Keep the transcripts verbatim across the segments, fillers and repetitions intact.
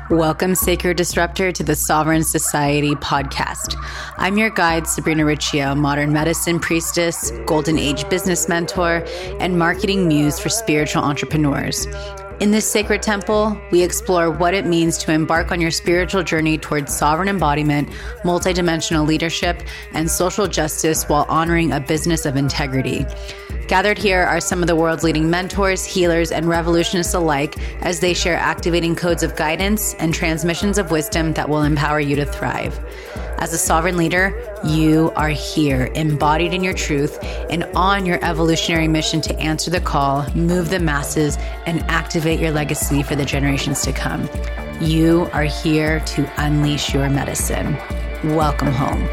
Welcome, Sacred Disruptor, to the Sovereign Society podcast. I'm your guide, Sabrina Riccio, modern medicine priestess, golden age business mentor, and marketing muse for spiritual entrepreneurs. In this sacred temple, we explore what it means to embark on your spiritual journey towards sovereign embodiment, multidimensional leadership, and social justice while honoring a business of integrity. Gathered here are some of the world's leading mentors, healers, and revolutionists alike as they share activating codes of guidance and transmissions of wisdom that will empower you to thrive. As a sovereign leader, you are here, embodied in your truth, and on your evolutionary mission to answer the call, move the masses, and activate your legacy for the generations to come. You are here to unleash your medicine. Welcome home.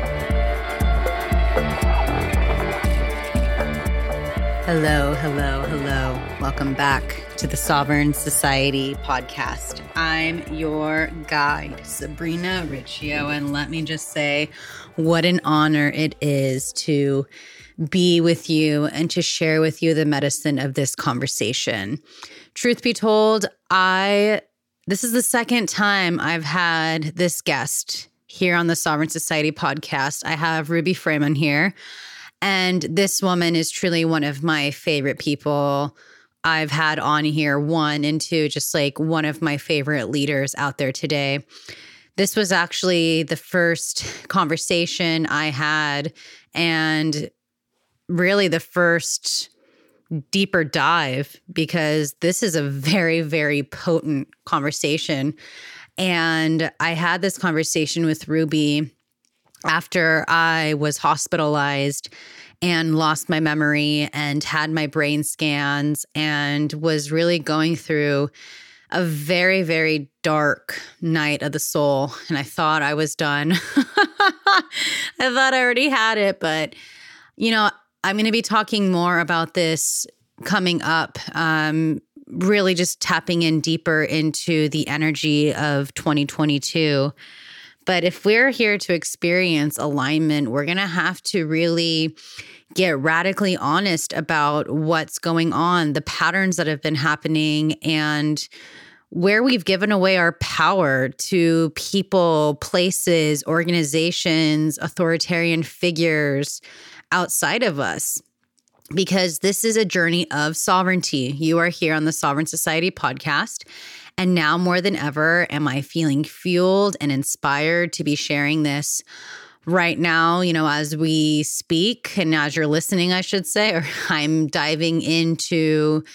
Hello, hello, hello. Welcome back to the Sovereign Society podcast. I'm your guide, Sabrina Riccio, and let me just say what an honor it is to be with you and to share with you the medicine of this conversation. Truth be told, I this is the second time I've had this guest here on the Sovereign Society podcast. I have Ruby Freeman here. And this woman is truly one of my favorite people I've had on here, one, and two, just like one of my favorite leaders out there today. This was actually the first conversation I had and really the first deeper dive, because this is a very, very potent conversation. And I had this conversation with Ruby after I was hospitalized and lost my memory and had my brain scans and was really going through a very, very dark night of the soul. And I thought I was done. I thought I already had it. But, you know, I'm going to be talking more about this coming up, um, really just tapping in deeper into the energy of twenty twenty-two. But if we're here to experience alignment, we're going to have to really get radically honest about what's going on, the patterns that have been happening, and where we've given away our power to people, places, organizations, authoritarian figures outside of us. Because this is a journey of sovereignty. You are here on the Sovereign Society podcast. And now more than ever, am I feeling fueled and inspired to be sharing this right now, you know, as we speak and as you're listening, I should say, or I'm diving into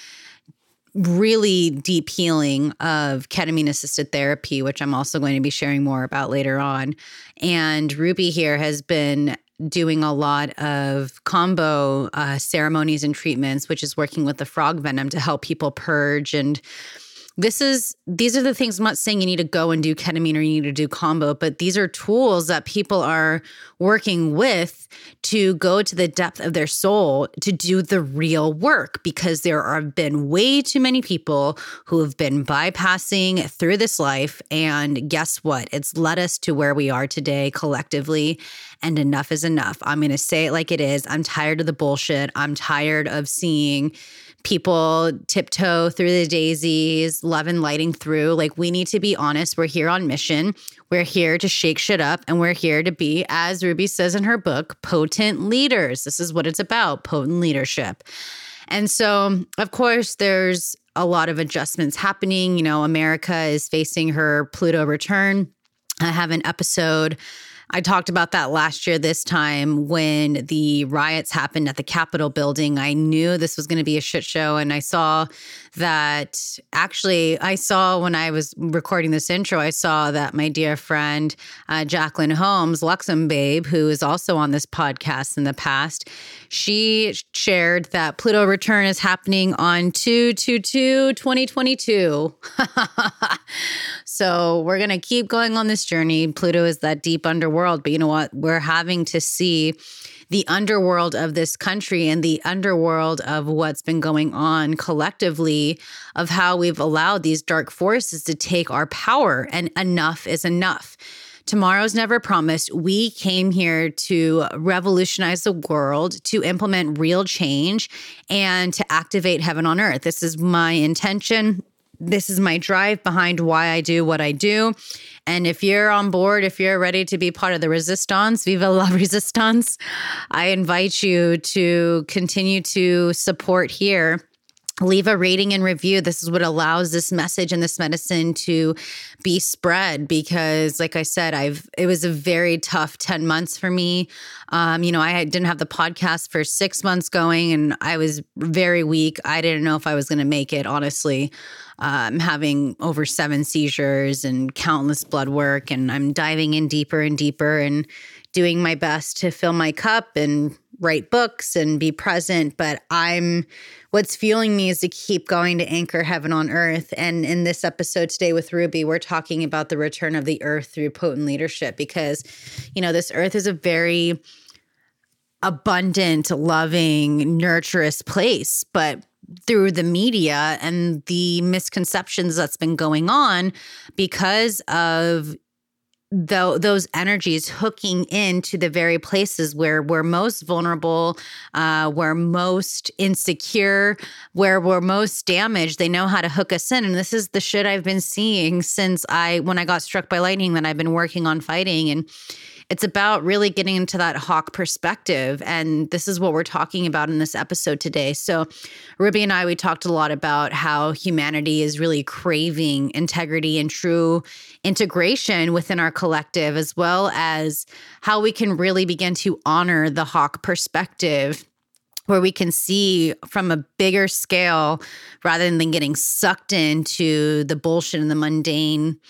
really deep healing of ketamine-assisted therapy, which I'm also going to be sharing more about later on. And Ruby here has been doing a lot of combo uh, ceremonies and treatments, which is working with the frog venom to help people purge. And This is, these are the things. I'm not saying you need to go and do ketamine or you need to do combo, but these are tools that people are working with to go to the depth of their soul to do the real work, because there have been way too many people who have been bypassing through this life. And guess what? It's led us to where we are today collectively. And enough is enough. I'm going to say it like it is. I'm tired of the bullshit. I'm tired of seeing people tiptoe through the daisies, love and lighting through. Like, we need to be honest. We're here on mission. We're here to shake shit up. And we're here to be, as Ruby says in her book, potent leaders. This is what it's about, potent leadership. And so, of course, there's a lot of adjustments happening. You know, America is facing her Pluto return. I have an episode I talked about that last year this time when the riots happened at the Capitol building. I knew this was going to be a shit show. And I saw that actually, I saw when I was recording this intro, I saw that my dear friend, uh, Jacqueline Holmes, Luxem Babe, who is also on this podcast in the past, she shared that Pluto return is happening on two two two twenty twenty-two. So we're going to keep going on this journey. Pluto is that deep underworld. But you know what? We're having to see the underworld of this country and the underworld of what's been going on collectively, of how we've allowed these dark forces to take our power, and enough is enough. Tomorrow's never promised. We came here to revolutionize the world, to implement real change, and to activate heaven on earth. This is my intention. this is my drive behind why I do what I do. And if you're on board, if you're ready to be part of the resistance, Viva la Resistance, I invite you to continue to support here. Leave a rating and review. This is what allows this message and this medicine to be spread because, like I said, I've it was a very tough ten months for me. Um, you know, I didn't have the podcast for six months going and I was very weak. I didn't know if I was going to make it, honestly. I'm um, having over seven seizures and countless blood work, and I'm diving in deeper and deeper and doing my best to fill my cup and write books and be present. But I'm what's fueling me is to keep going to anchor heaven on earth. And in this episode today with Ruby, we're talking about the return of the earth through potent leadership because, you know, this earth is a very abundant, loving, nurturous place. But through the media and the misconceptions that's been going on because of Though those energies hooking into the very places where we're most vulnerable, uh, we're most insecure, where we're most damaged, they know how to hook us in. And this is the shit I've been seeing since I, when I got struck by lightning, that I've been working on fighting. And it's about really getting into that hawk perspective. And this is what we're talking about in this episode today. So Ruby and I, we talked a lot about how humanity is really craving integrity and true integration within our collective, as well as how we can really begin to honor the hawk perspective, where we can see from a bigger scale rather than getting sucked into the bullshit and the mundane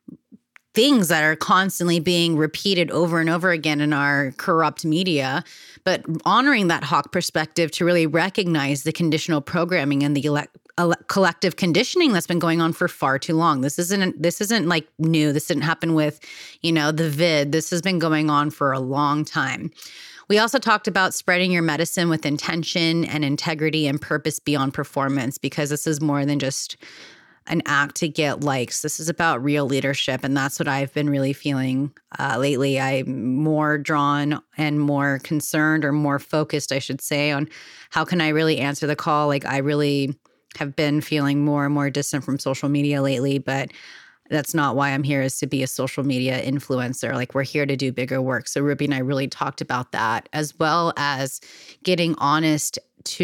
things that are constantly being repeated over and over again in our corrupt media, but honoring that hawk perspective to really recognize the conditional programming and the ele- ele- collective conditioning that's been going on for far too long. This isn't this isn't like new. This didn't happen with, you know, the vid. This has been going on for a long time. We also talked about spreading your medicine with intention and integrity and purpose beyond performance, because this is more than just an act to get likes. This is about real leadership. And that's what I've been really feeling uh, lately. I'm more drawn and more concerned, or more focused, I should say, on how can I really answer the call. Like, I really have been feeling more and more distant from social media lately, but that's not why I'm here, is to be a social media influencer. Like, we're here to do bigger work. So Ruby and I really talked about that, as well as getting honest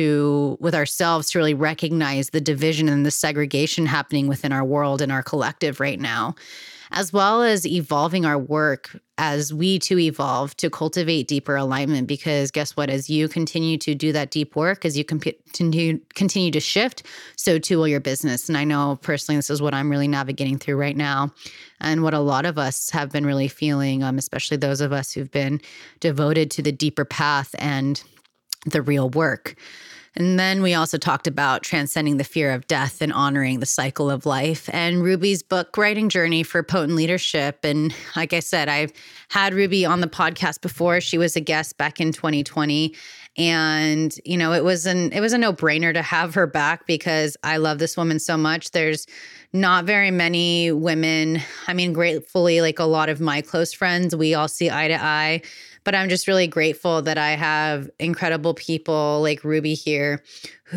to with ourselves to really recognize the division and the segregation happening within our world and our collective right now, as well as evolving our work as we too evolve to cultivate deeper alignment. Because guess what? As you continue to do that deep work, as you continue continue to shift, so too will your business. And I know personally, this is what I'm really navigating through right now, and what a lot of us have been really feeling, um, especially those of us who've been devoted to the deeper path and the real work. And then we also talked about transcending the fear of death and honoring the cycle of life, and Ruby's book writing journey for potent leadership. And like I said, I've had Ruby on the podcast before. She was a guest back in twenty twenty. And, you know, it was an it was a no-brainer to have her back, because I love this woman so much. There's not very many women. I mean, gratefully, like a lot of my close friends, we all see eye to eye. But I'm just really grateful that I have incredible people like Ruby here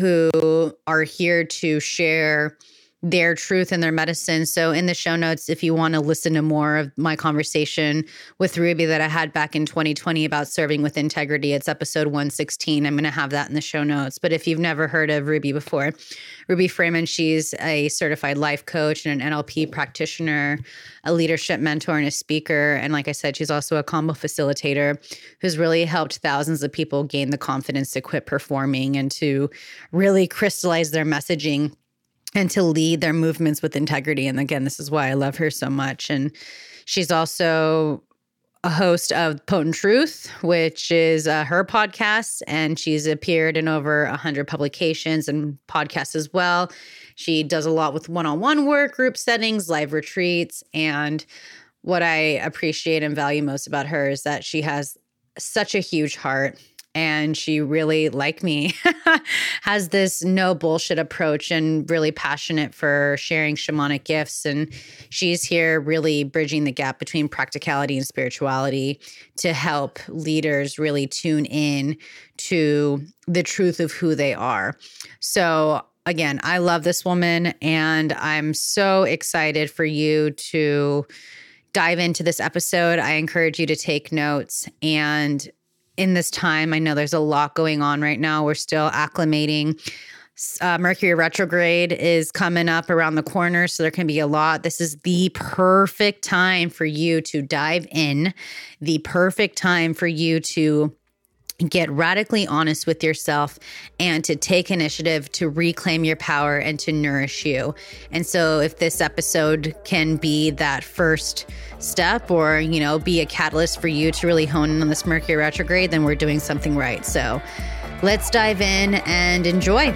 who are here to share their truth and their medicine. So in the show notes, if you want to listen to more of my conversation with Ruby that I had back in twenty twenty about serving with integrity, it's episode one sixteen. I'm going to have that in the show notes. But if you've never heard of Ruby before, Ruby Freeman, she's a certified life coach and an N L P practitioner, a leadership mentor, and a speaker. And like I said, she's also a combo facilitator who's really helped thousands of people gain the confidence to quit performing and to really crystallize their messaging and to lead their movements with integrity. And again, this is why I love her so much. And she's also a host of Potent Truth, which is uh, her podcast. And she's appeared in over one hundred publications and podcasts as well. She does a lot with one-on-one work, group settings, live retreats. And what I appreciate and value most about her is that she has such a huge heart. And she really, like me, has this no bullshit approach and really passionate for sharing shamanic gifts. And she's here really bridging the gap between practicality and spirituality to help leaders really tune in to the truth of who they are. So again, I love this woman, and I'm so excited for you to dive into this episode. I encourage you to take notes. And in this time, I know there's a lot going on right now. We're still acclimating. Uh, Mercury retrograde is coming up around the corner, so there can be a lot. This is the perfect time for you to dive in, the perfect time for you to get radically honest with yourself and to take initiative to reclaim your power and to nourish you. And so if this episode can be that first step or, you know, be a catalyst for you to really hone in on this Mercury retrograde, then we're doing something right. So let's dive in and enjoy.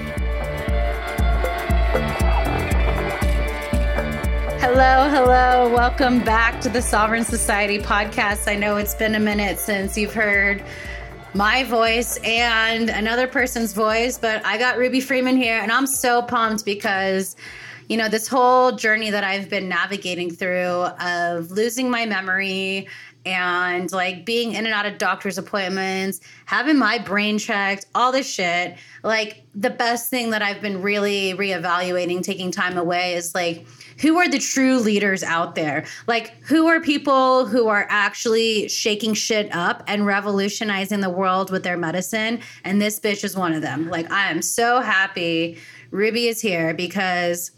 Hello, hello. Welcome back to the Sovereign Society podcast. I know it's been a minute since you've heard my voice and another person's voice, but I got Ruby Freeman here, and I'm so pumped because, you know, this whole journey that I've been navigating through of losing my memory and like being in and out of doctor's appointments, having my brain checked, all this shit, like the best thing that I've been really reevaluating, taking time away is like, who are the true leaders out there? Like, who are people who are actually shaking shit up and revolutionizing the world with their medicine? And this bitch is one of them. Like, I am so happy Ruby is here because,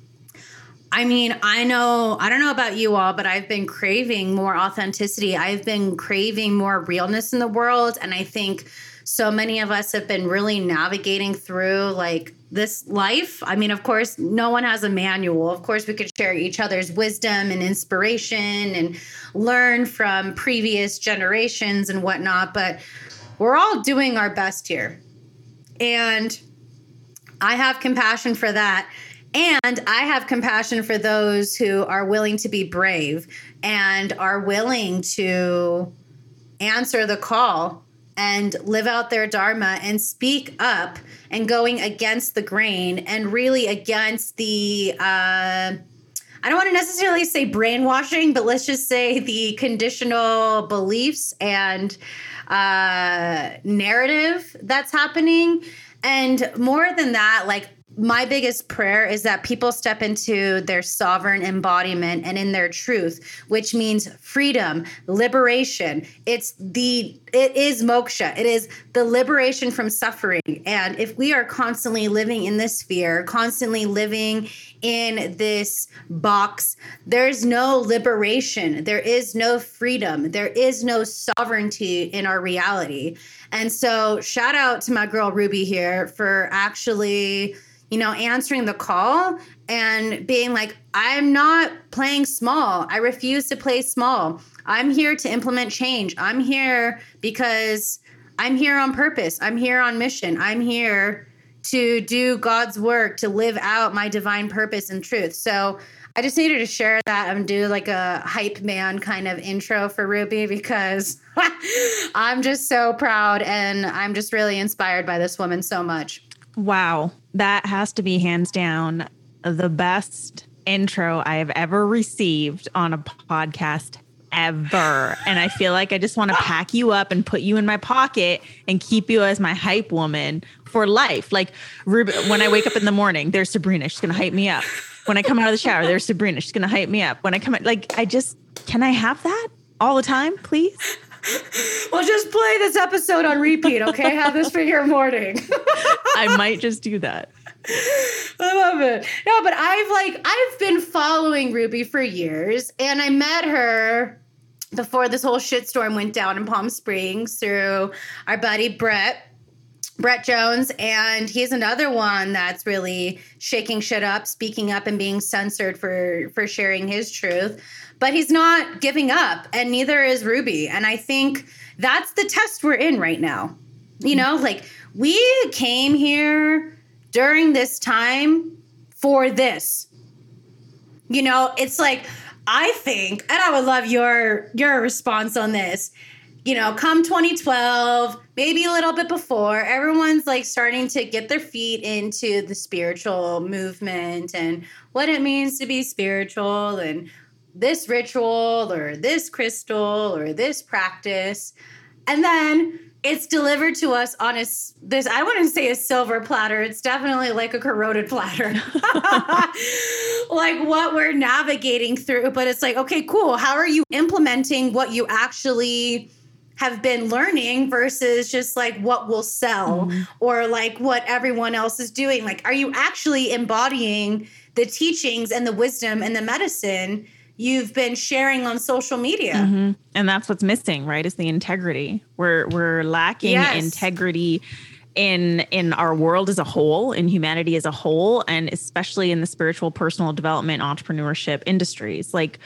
I mean, I know, I don't know about you all, but I've been craving more authenticity. I've been craving more realness in the world. And I think so many of us have been really navigating through like this life. I mean, of course, no one has a manual. Of course, we could share each other's wisdom and inspiration and learn from previous generations and whatnot, but we're all doing our best here. And I have compassion for that. And I have compassion for those who are willing to be brave and are willing to answer the call and live out their dharma and speak up and going against the grain and really against the, uh, I don't want to necessarily say brainwashing, but let's just say the conditional beliefs and uh, narrative that's happening. And more than that, like, my biggest prayer is that people step into their sovereign embodiment and in their truth, which means freedom, liberation. It's the, it is moksha. It is the liberation from suffering. And if we are constantly living in this fear, constantly living in this box, there's no liberation. There is no freedom. There is no sovereignty in our reality. And so shout out to my girl Ruby here for actually, you know, answering the call and being like, I'm not playing small. I refuse to play small. I'm here to implement change. I'm here because I'm here on purpose. I'm here on mission. I'm here to do God's work, to live out my divine purpose and truth. So I just needed to share that and do like a hype man kind of intro for Ruby because I'm just so proud and I'm just really inspired by this woman so much. Wow. That has to be hands down the best intro I have ever received on a podcast ever. And I feel like I just want to pack you up and put you in my pocket and keep you as my hype woman for life. Like Ruby, when I wake up in the morning, there's Sabrina. She's going to hype me up. When I come out of the shower, there's Sabrina. She's going to hype me up. When I come out, like, I just, can I have that all the time, please? Well, just play this episode on repeat, okay? Have this for your morning. I might just do that. I love it. No, but I've like, I've been following Ruby for years, and I met her before this whole shitstorm went down in Palm Springs through our buddy Brett. Brett Jones, and he's another one that's really shaking shit up, speaking up, and being censored for for sharing his truth. But he's not giving up, and neither is Ruby. And I think that's the test we're in right now. You know, like we came here during this time for this. You know, it's like, I think, and I would love your your response on this. You know, come twenty twelve, maybe a little bit before, everyone's like starting to get their feet into the spiritual movement and what it means to be spiritual and this ritual or this crystal or this practice. And then it's delivered to us on a, this, I wouldn't say a silver platter. It's definitely like a corroded platter. Like what we're navigating through. But it's like, okay, cool. How are you implementing what you actually have been learning versus just like what will sell mm-hmm. or like what everyone else is doing? Like, are you actually embodying the teachings and the wisdom and the medicine you've been sharing on social media? Mm-hmm. And that's what's missing, right? Is the integrity. We're we're lacking yes. integrity in in our world as a whole, in humanity as a whole, and especially in the spiritual, personal development, entrepreneurship industries. Like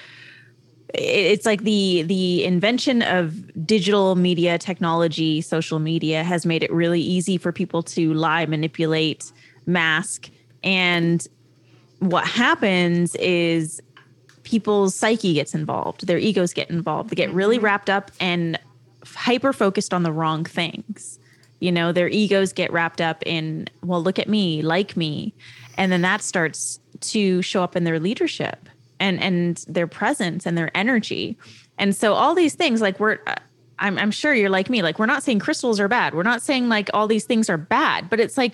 it's like the the invention of digital media technology, social media has made it really easy for people to lie, manipulate, mask. And what happens is people's psyche gets involved. Their egos get involved. They get really wrapped up and hyper focused on the wrong things. You know, their egos get wrapped up in, well, look at me, like me. And then that starts to show up in their leadership and, and their presence and their energy. And so all these things, like we're, I'm, I'm sure you're like me, like we're not saying crystals are bad. We're not saying like all these things are bad, but it's like,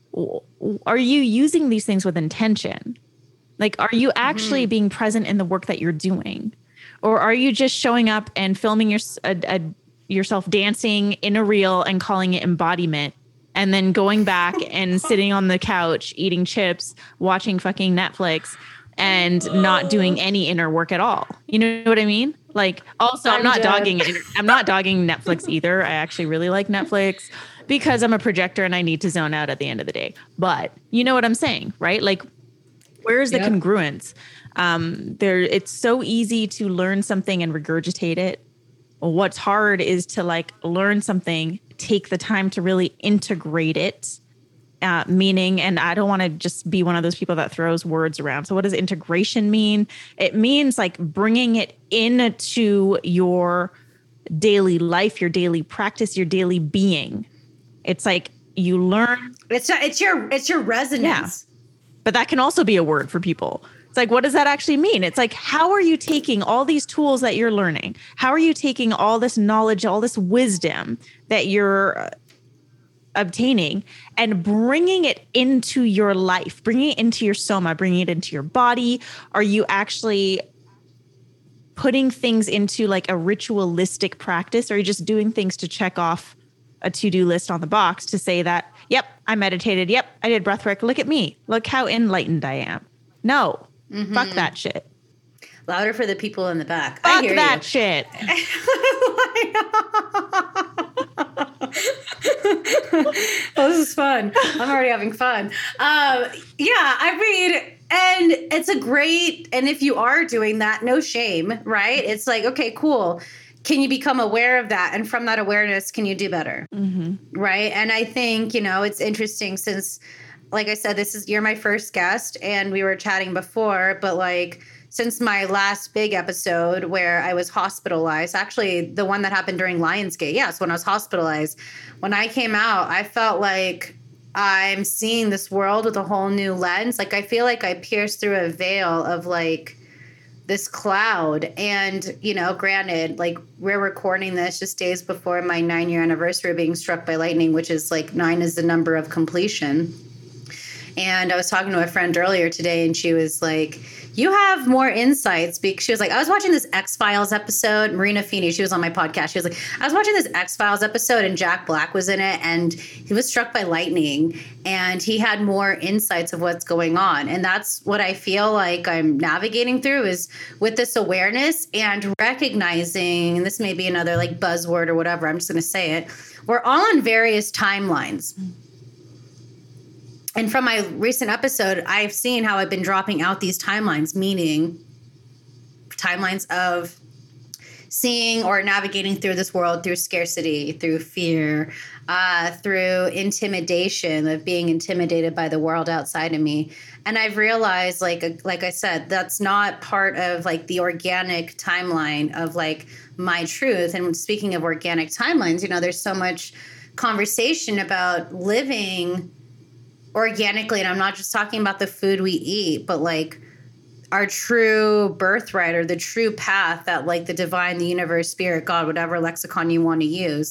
are you using these things with intention? Like, are you actually mm-hmm. being present in the work that you're doing? Or are you just showing up and filming your, a, a, yourself dancing in a reel and calling it embodiment and then going back and sitting on the couch, eating chips, watching fucking Netflix and not doing any inner work at all? You know what I mean? Like, also, I'm, I'm not dead. dogging it. I'm not dogging Netflix either. I actually really like Netflix because I'm a projector and I need to zone out at the end of the day. But you know what I'm saying, right? Like, where's the yep. congruence? Um, there, it's so easy to learn something and regurgitate it. What's hard is to like learn something, take the time to really integrate it. Uh, meaning, and I don't want to just be one of those people that throws words around. So what does integration mean? It means like bringing it into your daily life, your daily practice, your daily being. It's like you learn. It's it's your it's your resonance. Yeah. But that can also be a word for people. It's like, what does that actually mean? It's like, how are you taking all these tools that you're learning? How are you taking all this knowledge, all this wisdom that you're obtaining and bringing it into your life, bringing it into your soma, bringing it into your body? Are you actually putting things into like a ritualistic practice? Or are you just doing things to check off a to-do list on the box to say that, yep, I meditated. Yep, I did breath work. Look at me. Look how enlightened I am. No, mm-hmm. fuck that shit. Louder for the people in the back. Fuck I hear that you. shit. Oh, this is fun. I'm already having fun. Um, yeah, I mean, and it's a great, and if you are doing that, no shame, right? It's like, okay, cool. Can you become aware of that? And from that awareness, can you do better? Mm-hmm. Right. And I think, you know, it's interesting since, like I said, this is, you're my first guest and we were chatting before, but like, since my last big episode where I was hospitalized, actually the one that happened during Lionsgate. Yes. When I was hospitalized, when I came out, I felt like I'm seeing this world with a whole new lens. Like, I feel like I pierced through a veil of like, this cloud. And, you know, granted, like we're recording this just days before my nine year anniversary of being struck by lightning, which is like nine is the number of completion. And I was talking to a friend earlier today and she was like, you have more insights. Because she was like, I was watching this X-Files episode. Marina Feeney, she was on my podcast. She was like, I was watching this X-Files episode and Jack Black was in it and he was struck by lightning and he had more insights of what's going on. And that's what I feel like I'm navigating through is with this awareness and recognizing, and this may be another like buzzword or whatever, I'm just going to say it. We're all on various timelines. And from my recent episode, I've seen how I've been dropping out these timelines, meaning timelines of seeing or navigating through this world through scarcity, through fear, uh, through intimidation, of being intimidated by the world outside of me. And I've realized, like, like I said, that's not part of like the organic timeline of like my truth. And speaking of organic timelines, you know, there's so much conversation about living organically. And I'm not just talking about the food we eat, but like our true birthright or the true path that like the divine, the universe, spirit, God, whatever lexicon you want to use.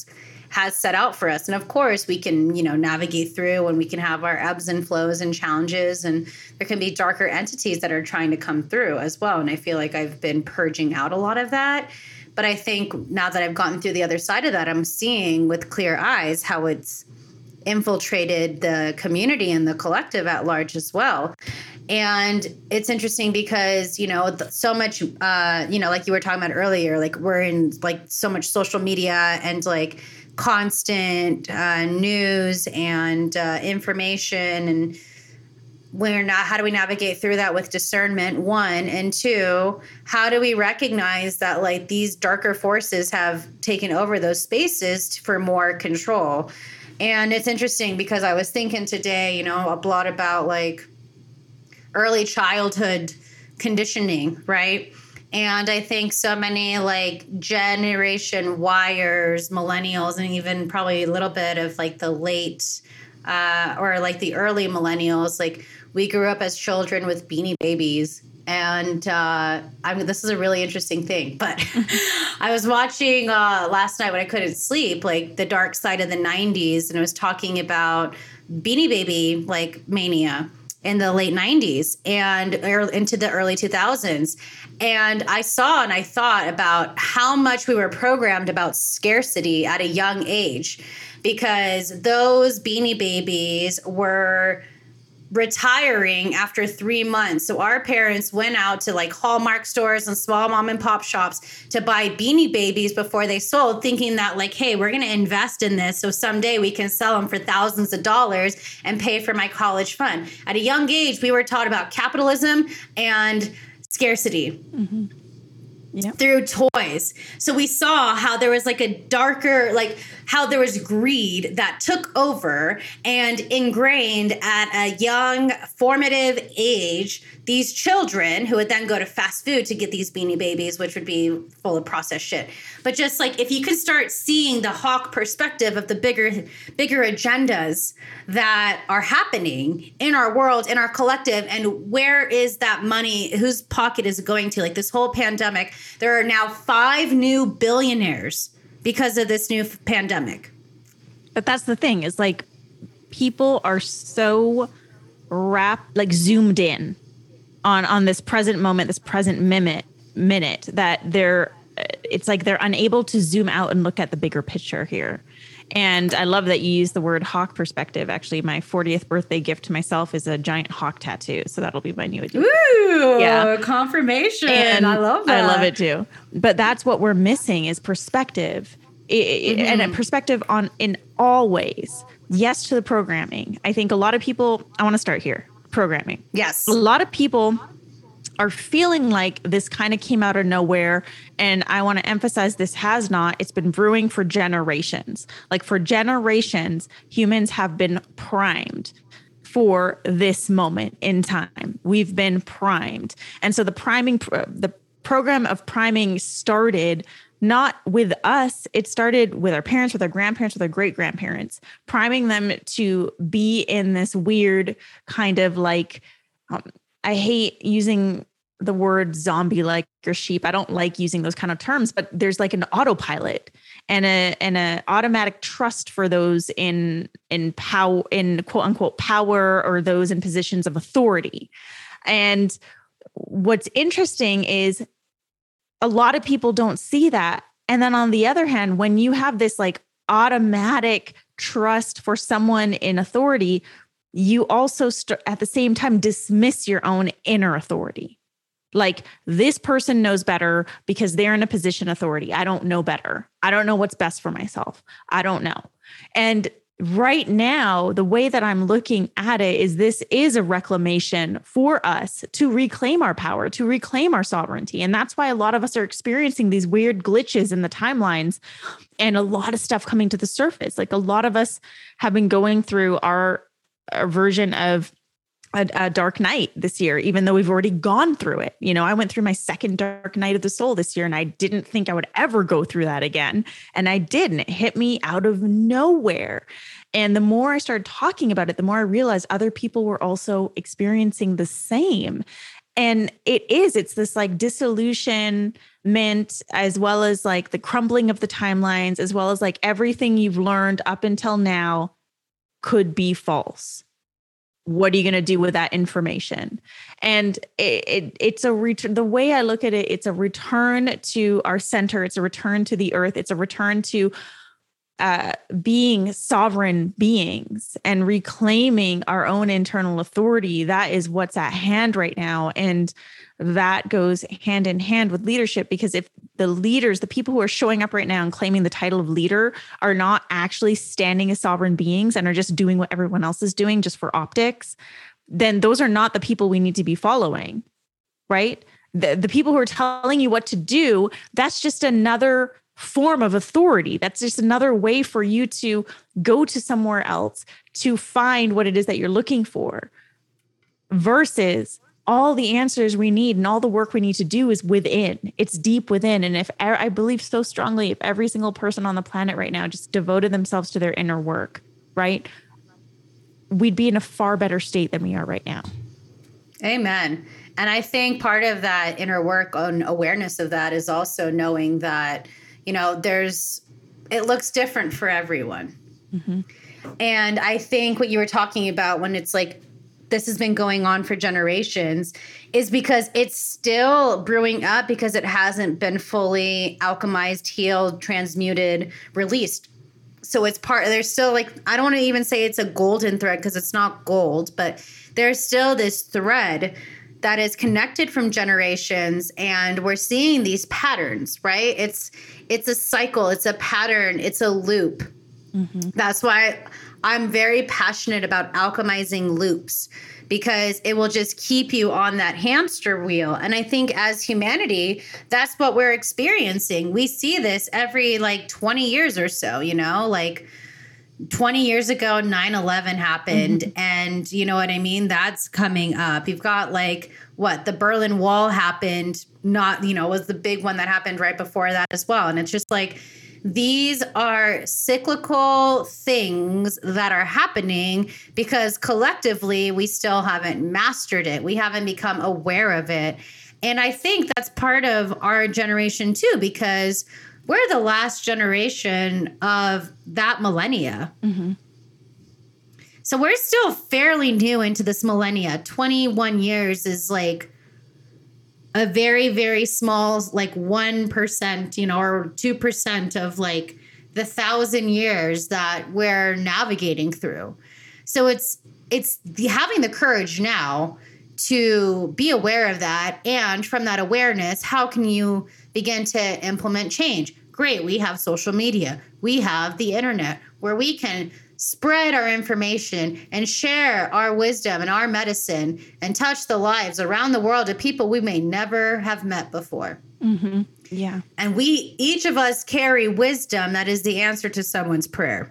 has set out for us. And of course, we can, you know, navigate through and we can have our ebbs and flows and challenges. And there can be darker entities that are trying to come through as well. And I feel like I've been purging out a lot of that. But I think now that I've gotten through the other side of that, I'm seeing with clear eyes how it's infiltrated the community and the collective at large as well. And it's interesting because, you know, so much, uh, you know, like you were talking about earlier, like we're in like so much social media and like constant uh, news and uh, information. And we're not, how do we navigate through that with discernment? One, and two, how do we recognize that like these darker forces have taken over those spaces for more control? And it's interesting because I was thinking today, you know, a lot about like early childhood conditioning, right? And I think so many like Generation Yers, millennials, and even probably a little bit of like the late uh, or like the early millennials, like we grew up as children with Beanie Babies. And uh, I mean, this is a really interesting thing, but I was watching uh, last night when I couldn't sleep, like The Dark Side of the nineties, and it was talking about Beanie Baby like mania in the late nineties and into the early two thousands. And I saw and I thought about how much we were programmed about scarcity at a young age, because those Beanie Babies were retiring after three months. So our parents went out to like Hallmark stores and small mom and pop shops to buy Beanie Babies before they sold, thinking that like, hey, we're going to invest in this so someday we can sell them for thousands of dollars and pay for my college fund. At a young age, we were taught about capitalism and scarcity. Mm-hmm. Yep. Through toys. So we saw how there was like a darker, like how there was greed that took over and ingrained at a young formative age these children who would then go to fast food to get these Beanie Babies, which would be full of processed shit. But just like if you can start seeing the hawk perspective of the bigger, bigger agendas that are happening in our world, in our collective, and where is that money, whose pocket is it going to? Like this whole pandemic, there are now five new billionaires because of this new pandemic. But that's the thing is like people are so wrapped, like zoomed in on, on this present moment, this present minute, minute that they're, it's like they're unable to zoom out and look at the bigger picture here. And I love that you use the word hawk perspective. Actually, my fortieth birthday gift to myself is a giant hawk tattoo. So that'll be my new addition. Ooh, yeah. Confirmation. And I love that. I love it too. But that's what we're missing is perspective. It, mm-hmm. And a perspective on in all ways. Yes to the programming. I think a lot of people, I want to start here. Programming. Yes. A lot of people are feeling like this kind of came out of nowhere. And I want to emphasize this has not. It's been brewing for generations. Like for generations, humans have been primed for this moment in time. We've been primed. And so the priming, the program of priming started not with us. It started with our parents, with our grandparents, with our great-grandparents, priming them to be in this weird kind of like, um, I hate using the word zombie like or sheep. I don't like using those kind of terms, but there's like an autopilot and a and a automatic trust for those in in power, in quote unquote power, or those in positions of authority. And what's interesting is a lot of people don't see that. And then on the other hand, when you have this like automatic trust for someone in authority, you also st- at the same time dismiss your own inner authority. Like this person knows better because they're in a position of authority. I don't know better. I don't know what's best for myself. I don't know. And right now, the way that I'm looking at it is this is a reclamation for us to reclaim our power, to reclaim our sovereignty. And that's why a lot of us are experiencing these weird glitches in the timelines and a lot of stuff coming to the surface. Like a lot of us have been going through our, our version of a, a dark night this year, even though we've already gone through it. You know, I went through my second dark night of the soul this year and I didn't think I would ever go through that again. And I did, and it hit me out of nowhere. And the more I started talking about it, the more I realized other people were also experiencing the same. And it is, it's this like disillusionment, as well as like the crumbling of the timelines, as well as like everything you've learned up until now could be false. What are you going to do with that information? And it, it, it's a return. The way I look at it, it's a return to our center. It's a return to the earth. It's a return to uh, being sovereign beings and reclaiming our own internal authority. That is what's at hand right now. And that goes hand in hand with leadership, because if the leaders, the people who are showing up right now and claiming the title of leader, are not actually standing as sovereign beings and are just doing what everyone else is doing just for optics, then those are not the people we need to be following, right? The, the people who are telling you what to do, that's just another form of authority. That's just another way for you to go to somewhere else to find what it is that you're looking for, versus all the answers we need and all the work we need to do is within. It's deep within. And if I believe so strongly, if every single person on the planet right now just devoted themselves to their inner work, right, we'd be in a far better state than we are right now. Amen. And I think part of that inner work on awareness of that is also knowing that, you know, there's, it looks different for everyone. Mm-hmm. And I think what you were talking about when it's like, this has been going on for generations, is because it's still brewing up, because it hasn't been fully alchemized, healed, transmuted, released. So it's part, there's still like, I don't want to even say it's a golden thread, because it's not gold, but there's still this thread that is connected from generations, and we're seeing these patterns, right? It's, it's a cycle, it's a pattern, it's a loop. Mm-hmm. That's why I'm very passionate about alchemizing loops, because it will just keep you on that hamster wheel. And I think as humanity, that's what we're experiencing. We see this every like twenty years or so, you know, like twenty years ago, nine eleven happened. Mm-hmm. And you know what I mean? That's coming up. You've got like what the Berlin Wall happened, not, you know, was the big one that happened right before that as well. And it's just like, these are cyclical things that are happening because collectively we still haven't mastered it. We haven't become aware of it. And I think that's part of our generation too, because we're the last generation of that millennia. Mm-hmm. So we're still fairly new into this millennia. twenty-one years is like a very, very small, like one percent, you know, or two percent of like the thousand years that we're navigating through. So it's, it's the, having the courage now to be aware of that. And from that awareness, how can you begin to implement change? Great. We have social media. We have the internet where we can spread our information and share our wisdom and our medicine and touch the lives around the world of people we may never have met before. Mm-hmm. Yeah. And we, each of us carry wisdom that is the answer to someone's prayer.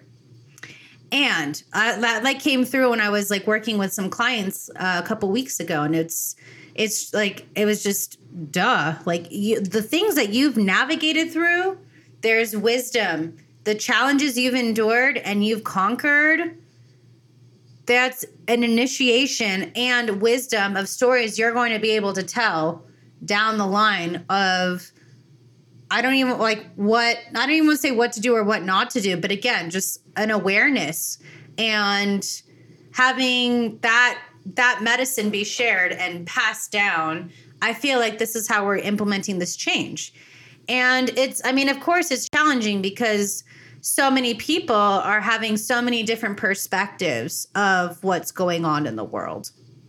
And uh, that like came through when I was like working with some clients uh, a couple weeks ago. And it's, it's like, it was just duh. Like you, the things that you've navigated through, there's wisdom. The challenges you've endured and you've conquered, that's an initiation and wisdom of stories you're going to be able to tell down the line of, I don't even like what, I don't even want to say what to do or what not to do. But again, just an awareness and having that, that medicine be shared and passed down. I feel like this is how we're implementing this change. And it's, I mean, of course it's challenging because so many people are having so many different perspectives of what's going on in the world.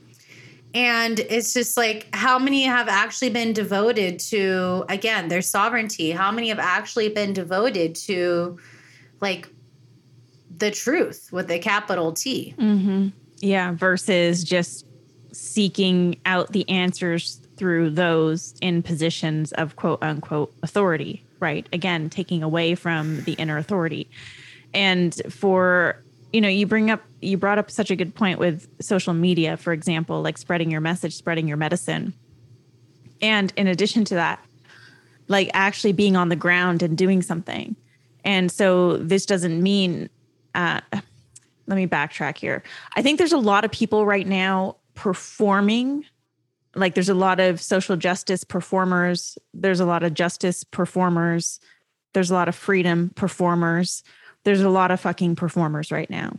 And it's just like, how many have actually been devoted to, again, their sovereignty? How many have actually been devoted to like the truth with a capital T? Mm-hmm. Yeah. Versus just seeking out the answers through those in positions of quote unquote authority, right? Again, taking away from the inner authority. And for, you know, you bring up, you brought up such a good point with social media, for example, like spreading your message, spreading your medicine. And in addition to that, like actually being on the ground and doing something. And so this doesn't mean, uh, let me backtrack here. I think there's a lot of people right now performing like there's a lot of social justice performers. There's a lot of justice performers. There's a lot of freedom performers. There's a lot of fucking performers right now.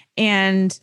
And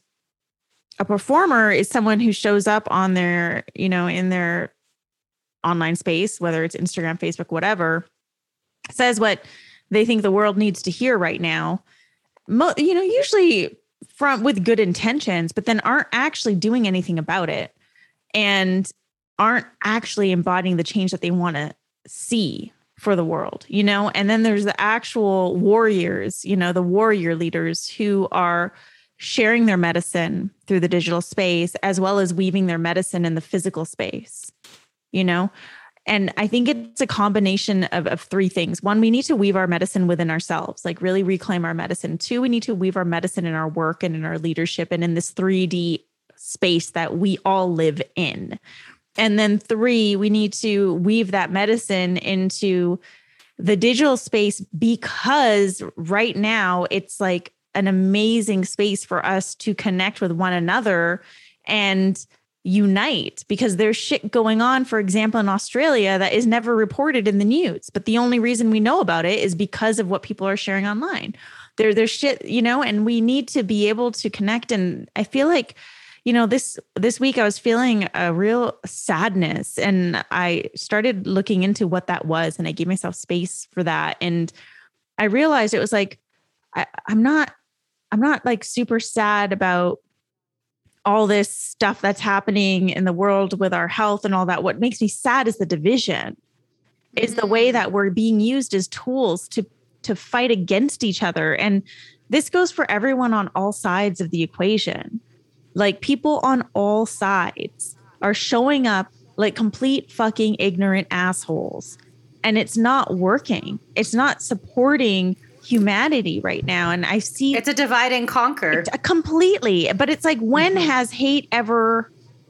a performer is someone who shows up on their, you know, in their online space, whether it's Instagram, Facebook, whatever, says what they think the world needs to hear right now. Mo- you know, usually from with good intentions, but then aren't actually doing anything about it and aren't actually embodying the change that they want to see for the world, you know? And then there's the actual warriors, you know, the warrior leaders who are sharing their medicine through the digital space, as well as weaving their medicine in the physical space, you know? And I think it's a combination of, of three things. One, we need to weave our medicine within ourselves, like really reclaim our medicine. Two, we need to weave our medicine in our work and in our leadership and in this three D space that we all live in. And then three, we need to weave that medicine into the digital space, because right now it's like an amazing space for us to connect with one another and unite, because there's shit going on, for example, in Australia that is never reported in the news. But the only reason we know about it is because of what people are sharing online. There, there's shit, you know, and we need to be able to connect. And I feel like, you know, this this week I was feeling a real sadness, and I started looking into what that was, and I gave myself space for that. And I realized it was like, I, I'm not, I'm not like super sad about all this stuff that's happening in the world with our health and all that. What makes me sad is the division, mm-hmm. is the way that we're being used as tools to, to fight against each other. And this goes for everyone on all sides of the equation. Like people on all sides are showing up like complete fucking ignorant assholes. And it's not working. It's not supporting humanity right now. And I see it's a divide and conquer completely. But it's like, when mm-hmm. has hate ever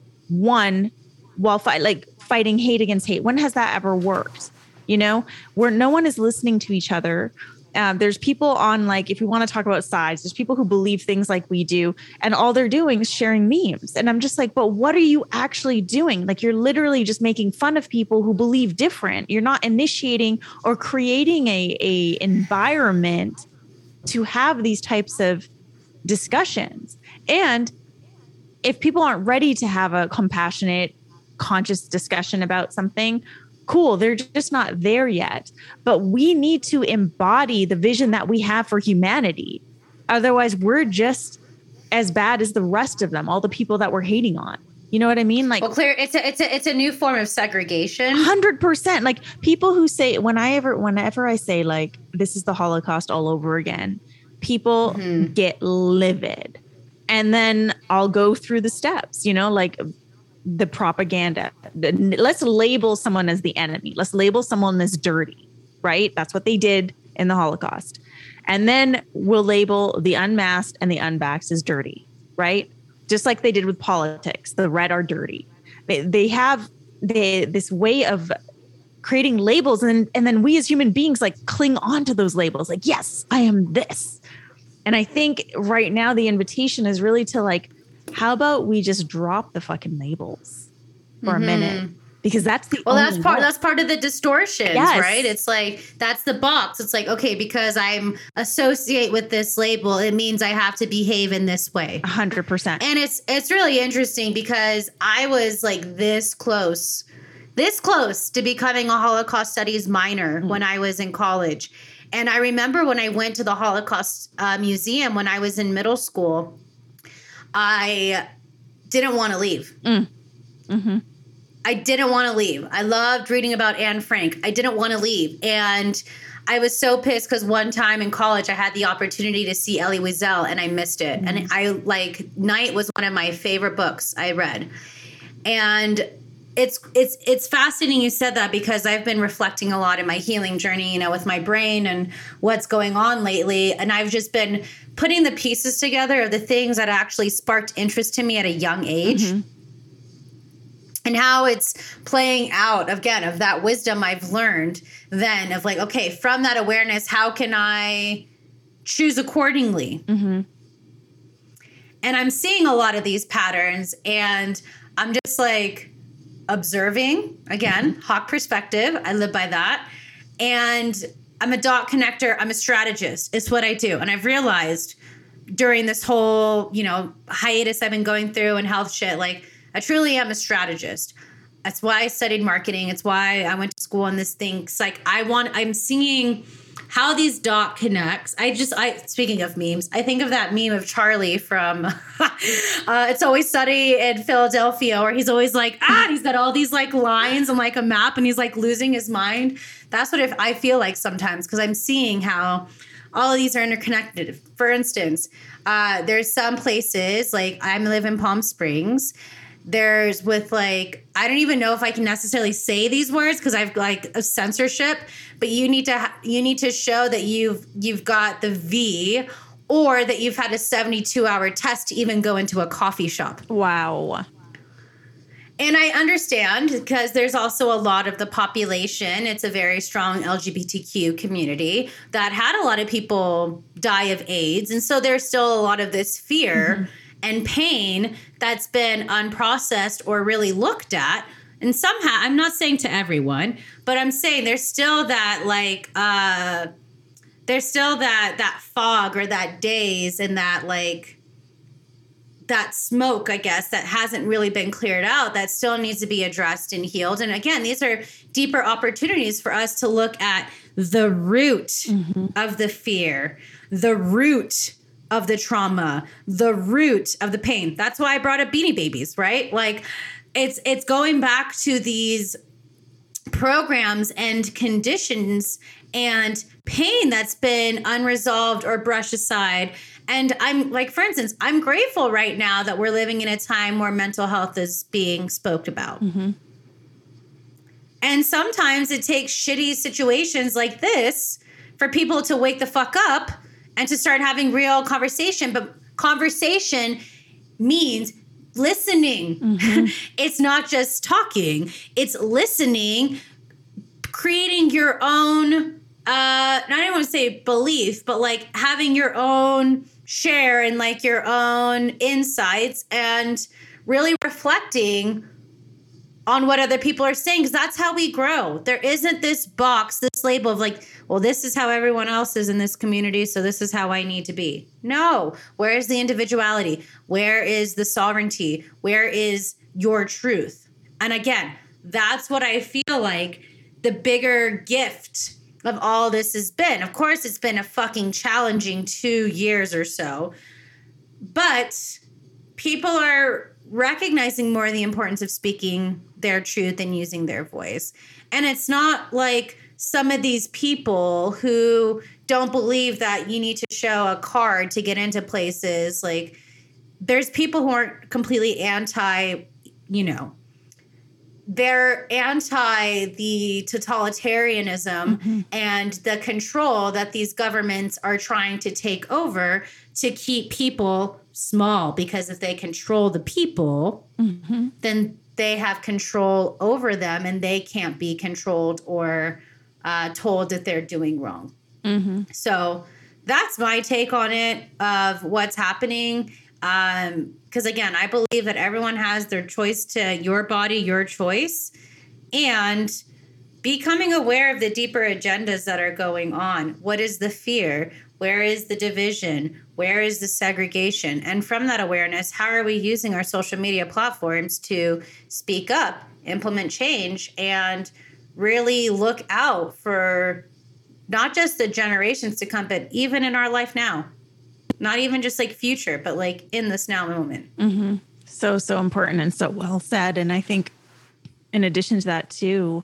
won while fight like fighting hate against hate? When has that ever worked? You know, where no one is listening to each other. Um, there's people on, like, if we want to talk about sides, there's people who believe things like we do, and all they're doing is sharing memes. And I'm just like, but what are you actually doing? Like, you're literally just making fun of people who believe different. You're not initiating or creating a, a environment to have these types of discussions. And if people aren't ready to have a compassionate, conscious discussion about something, cool, they're just not there yet. But we need to embody the vision that we have for humanity. Otherwise, we're just as bad as the rest of them, all the people that we're hating on. You know what I mean? Like, well, Claire, it's a it's a it's a new form of segregation. one hundred percent. Like, people who say, when I ever whenever I say like this is the Holocaust all over again, people mm-hmm. get livid. And then I'll go through the steps, you know, like the propaganda. Let's label someone as the enemy. Let's label someone as dirty, right? That's what they did in the Holocaust. And then we'll label the unmasked and the unvaxxed as dirty, right? Just like they did with politics. The red are dirty. They, they have they, this way of creating labels, and, and then we as human beings like cling on to those labels. Like, yes, I am this. And I think right now the invitation is really to like, how about we just drop the fucking labels for mm-hmm. a minute? Because that's the well, only that's part. way. That's part of the distortions, yes. right? It's like that's the box. It's like, okay, because I'm associate with this label, it means I have to behave in this way. A hundred percent. And it's it's really interesting because I was like this close, this close to becoming a Holocaust studies minor mm-hmm. when I was in college. And I remember when I went to the Holocaust uh, museum when I was in middle school, I didn't want to leave. Mm. Mm-hmm. I didn't want to leave. I loved reading about Anne Frank. I didn't want to leave. And I was so pissed because one time in college, I had the opportunity to see Elie Wiesel and I missed it. Mm-hmm. And I like Night was one of my favorite books I read. And it's it's it's fascinating you said that because I've been reflecting a lot in my healing journey, you know, with my brain and what's going on lately. And I've just been putting the pieces together of the things that actually sparked interest to me at a young age. Mm-hmm. And how it's playing out, again, of that wisdom I've learned then of like, okay, from that awareness, how can I choose accordingly? Mm-hmm. And I'm seeing a lot of these patterns and I'm just like, observing, again, hawk perspective. I live by that. And I'm a dot connector. I'm a strategist. It's what I do. And I've realized during this whole, you know, hiatus I've been going through and health shit, like I truly am a strategist. That's why I studied marketing. It's why I went to school on this thing. It's like I want, I'm seeing how these dot connects. I just, I, speaking of memes, I think of that meme of Charlie from uh, It's Always Sunny in Philadelphia, where he's always like, ah, he's got all these like lines and like a map and he's like losing his mind. That's what if I feel like sometimes, because I'm seeing how all of these are interconnected. For instance, uh, there's some places like I live in Palm Springs. There's with like, I don't even know if I can necessarily say these words because I've like a censorship, but you need to, ha- you need to show that you've, you've got the V or that you've had a seventy-two hour test to even go into a coffee shop. Wow. And I understand because there's also a lot of the population. It's a very strong L G B T Q community that had a lot of people die of AIDS. And so there's still a lot of this fear mm-hmm. and pain that's been unprocessed or really looked at. And somehow, I'm not saying to everyone, but I'm saying there's still that like, uh, there's still that, that fog or that daze and that like, that smoke, I guess, that hasn't really been cleared out that still needs to be addressed and healed. And again, these are deeper opportunities for us to look at the root mm-hmm. of the fear, the root of the trauma, the root of the pain. That's why I brought up Beanie Babies, right? Like it's it's going back to these programs and conditions and pain that's been unresolved or brushed aside. And I'm like, for instance, I'm grateful right now that we're living in a time where mental health is being spoke about. Mm-hmm. And sometimes it takes shitty situations like this for people to wake the fuck up and to start having real conversation. But conversation means listening. Mm-hmm. It's not just talking. It's listening, creating your own, uh, I don't want to say belief, but like having your own share and like your own insights and really reflecting on what other people are saying, because that's how we grow. There isn't this box, this label of like, well, this is how everyone else is in this community, so this is how I need to be. No. Where is the individuality? Where is the sovereignty? Where is your truth? And again, that's what I feel like the bigger gift of all this has been. Of course, it's been a fucking challenging two years or so, but people are recognizing more the importance of speaking their truth and using their voice. And it's not like some of these people who don't believe that you need to show a card to get into places. Like there's people who aren't completely anti, you know, they're anti the totalitarianism mm-hmm. and the control that these governments are trying to take over to keep people small. Because if they control the people, mm-hmm. then they have control over them and they can't be controlled or uh, told that they're doing wrong. Mm-hmm. So that's my take on it of what's happening. Um, because again, I believe that everyone has their choice to your body, your choice, and becoming aware of the deeper agendas that are going on. What is the fear? Where is the division? Where is the segregation? And from that awareness, how are we using our social media platforms to speak up, implement change, and really look out for not just the generations to come, but even in our life now? Not even just like future, but like in this now moment. Mm-hmm. So, so important and so well said. And I think in addition to that too,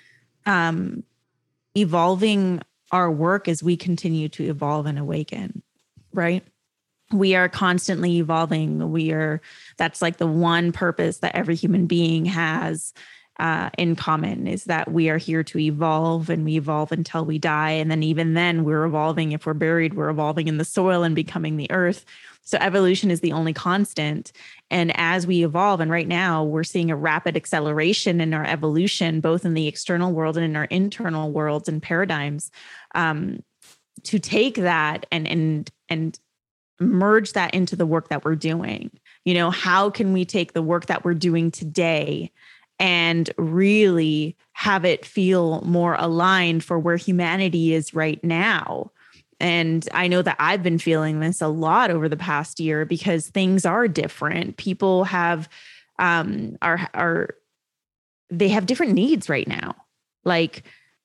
um, evolving our work as we continue to evolve and awaken, right? We are constantly evolving. We are, that's like the one purpose that every human being has Uh, in common, is that we are here to evolve, and we evolve until we die. And then even then we're evolving. If we're buried, we're evolving in the soil and becoming the earth. So evolution is the only constant. And as we evolve, and right now we're seeing a rapid acceleration in our evolution, both in the external world and in our internal worlds and paradigms, um, to take that and, and, and merge that into the work that we're doing. You know, how can we take the work that we're doing today and really have it feel more aligned for where humanity is right now. And I know that I've been feeling this a lot over the past year because things are different. People have, um, are, are, they have different needs right now. Like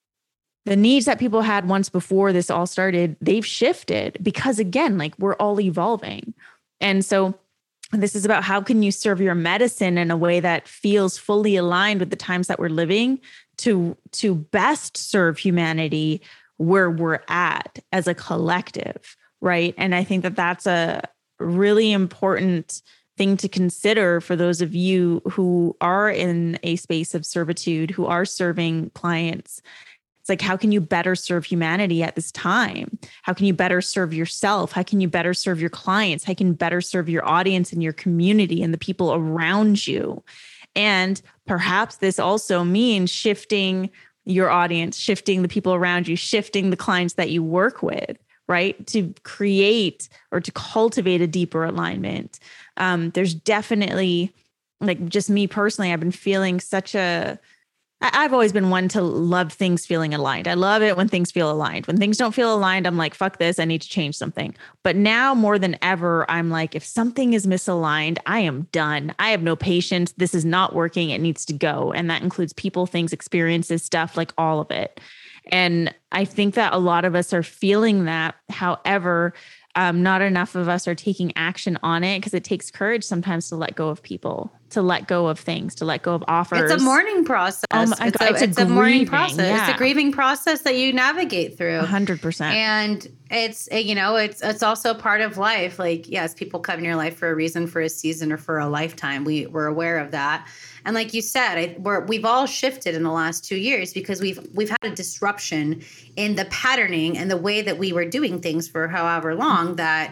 the needs that people had once before this all started, they've shifted because again, like we're all evolving. And so this is about how can you serve your medicine in a way that feels fully aligned with the times that we're living to, to best serve humanity where we're at as a collective, right? And I think that that's a really important thing to consider for those of you who are in a space of servitude, who are serving clients. It's like, how can you better serve humanity at this time? How can you better serve yourself? How can you better serve your clients? How can you better serve your audience and your community and the people around you? And perhaps this also means shifting your audience, shifting the people around you, shifting the clients that you work with, right? To create or to cultivate a deeper alignment. Um, there's definitely, like just me personally, I've been feeling such a, I've always been one to love things feeling aligned. I love it when things feel aligned. When things don't feel aligned, I'm like, fuck this, I need to change something. But now more than ever, I'm like, if something is misaligned, I am done. I have no patience. This is not working. It needs to go. And that includes people, things, experiences, stuff, like all of it. And I think that a lot of us are feeling that. However, um, not enough of us are taking action on it because it takes courage sometimes to let go of people, to let go of things, to let go of offers. It's a mourning process. Oh my it's God, a, it's a it's a mourning grieving, process. yeah. It's a grieving process that you navigate through. A hundred percent. And it's, you know, it's, it's also part of life. Like, yes, people come in your life for a reason, for a season, or for a lifetime. We we're aware of that. And like you said, I, we're, we've all shifted in the last two years because we've we've had a disruption in the patterning and the way that we were doing things for however long that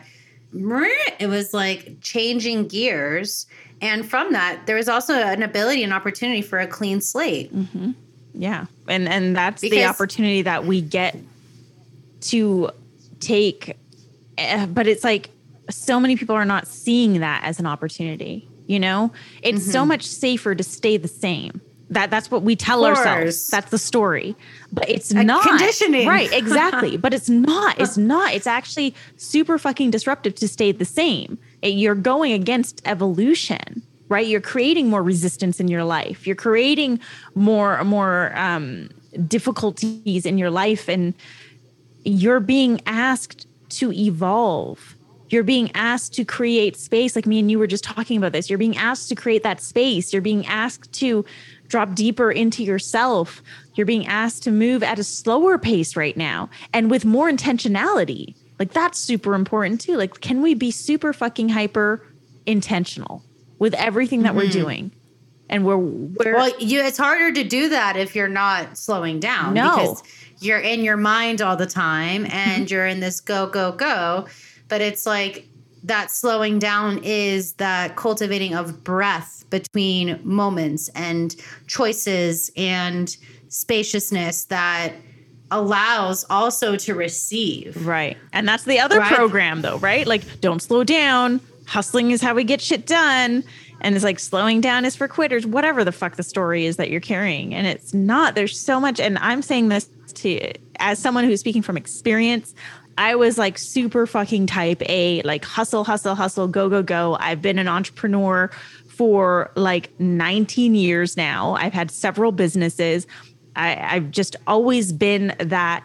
it was like changing gears. And from that, there was also an ability and opportunity for a clean slate. Mm-hmm. Yeah. And, and that's because, the opportunity that we get to take. Uh, but it's like so many people are not seeing that as an opportunity. You know, it's mm-hmm. so much safer to stay the same. That that's what we tell ourselves. That's the story, but it's a not conditioning. Right. Exactly. But it's not, it's not, it's actually super fucking disruptive to stay the same. It, you're going against evolution, right? You're creating more resistance in your life. You're creating more, more, um, difficulties in your life, and you're being asked to evolve. You're being asked to create space. Like me and you were just talking about this. You're being asked to create that space. You're being asked to drop deeper into yourself. You're being asked to move at a slower pace right now and with more intentionality. Like that's super important too. Like, can we be super fucking hyper intentional with everything that mm-hmm. we're doing? And we're, we're well, you, it's harder to do that if you're not slowing down. No. Because you're in your mind all the time and you're in this go, go, go. But it's like that slowing down is that cultivating of breath between moments and choices and spaciousness that allows also to receive. Right. And that's the other right? program though, right? Like don't slow down. Hustling is how we get shit done. And it's like slowing down is for quitters, whatever the fuck the story is that you're carrying. And it's not, there's so much. And I'm saying this to, as someone who's speaking from experience, I was like super fucking type A, like hustle, hustle, hustle, go, go, go. I've been an entrepreneur for like nineteen years now. I've had several businesses. I, I've just always been that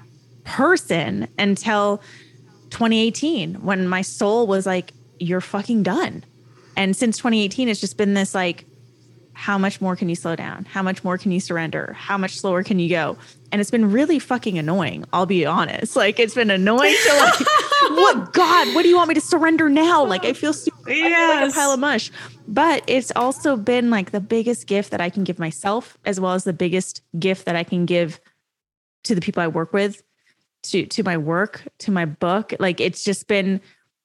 person until twenty eighteen when my soul was like, you're fucking done. And since twenty eighteen, it's just been this like, how much more can you slow down? How much more can you surrender? How much slower can you go? And it's been really fucking annoying. I'll be honest. Like it's been annoying to like, what God, what do you want me to surrender now? Like I feel super yes. I feel like a pile of mush, but it's also been like the biggest gift that I can give myself, as well as the biggest gift that I can give to the people I work with, to, to my work, to my book. Like it's just been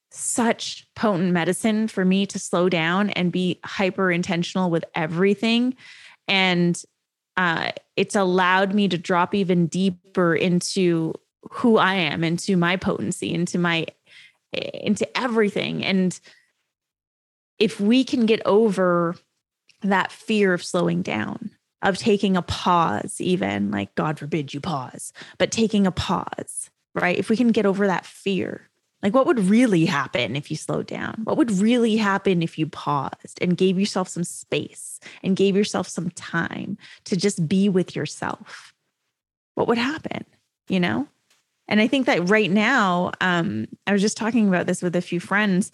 such potent medicine for me to slow down and be hyper intentional with everything. And uh, it's allowed me to drop even deeper into who I am, into my potency, into my, into everything. And if we can get over that fear of slowing down, of taking a pause, even like, God forbid you pause, but taking a pause, right? If we can get over that fear, like what would really happen if you slowed down? What would really happen if you paused and gave yourself some space and gave yourself some time to just be with yourself? What would happen, you know? And I think that right now, um, I was just talking about this with a few friends.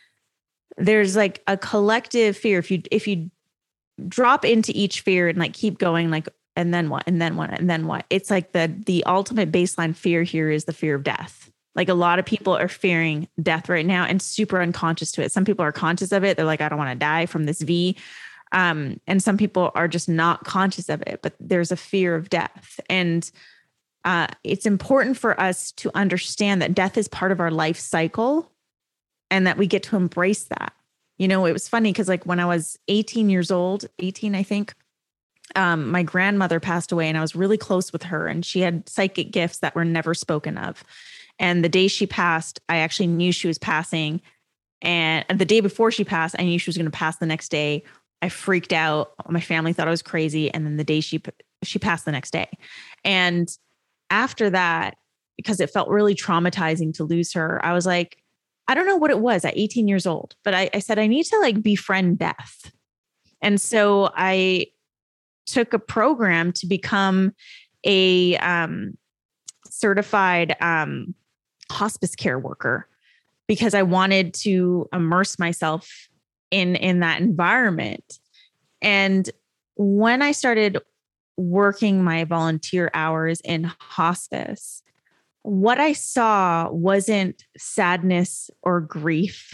There's like a collective fear. If you, if you drop into each fear and like keep going, like, and then what, and then what, and then what, it's like the, the ultimate baseline fear here is the fear of death. Like a lot of people are fearing death right now and super unconscious to it. Some people are conscious of it. They're like, I don't want to die from this V. Um, and some people are just not conscious of it, but there's a fear of death. And uh, it's important for us to understand that death is part of our life cycle and that we get to embrace that. You know, it was funny because like when I was eighteen years old, eighteen, I think, um, my grandmother passed away and I was really close with her and she had psychic gifts that were never spoken of. And the day she passed, I actually knew she was passing. And the day before she passed, I knew she was going to pass the next day. I freaked out. My family thought I was crazy. And then the day she, she passed the next day. And after that, because it felt really traumatizing to lose her, I was like, I don't know what it was at eighteen years old, but I, I said, I need to like befriend death. And so I took a program to become a um, certified um, hospice care worker because I wanted to immerse myself in, in that environment. And when I started working my volunteer hours in hospice, what I saw wasn't sadness or grief.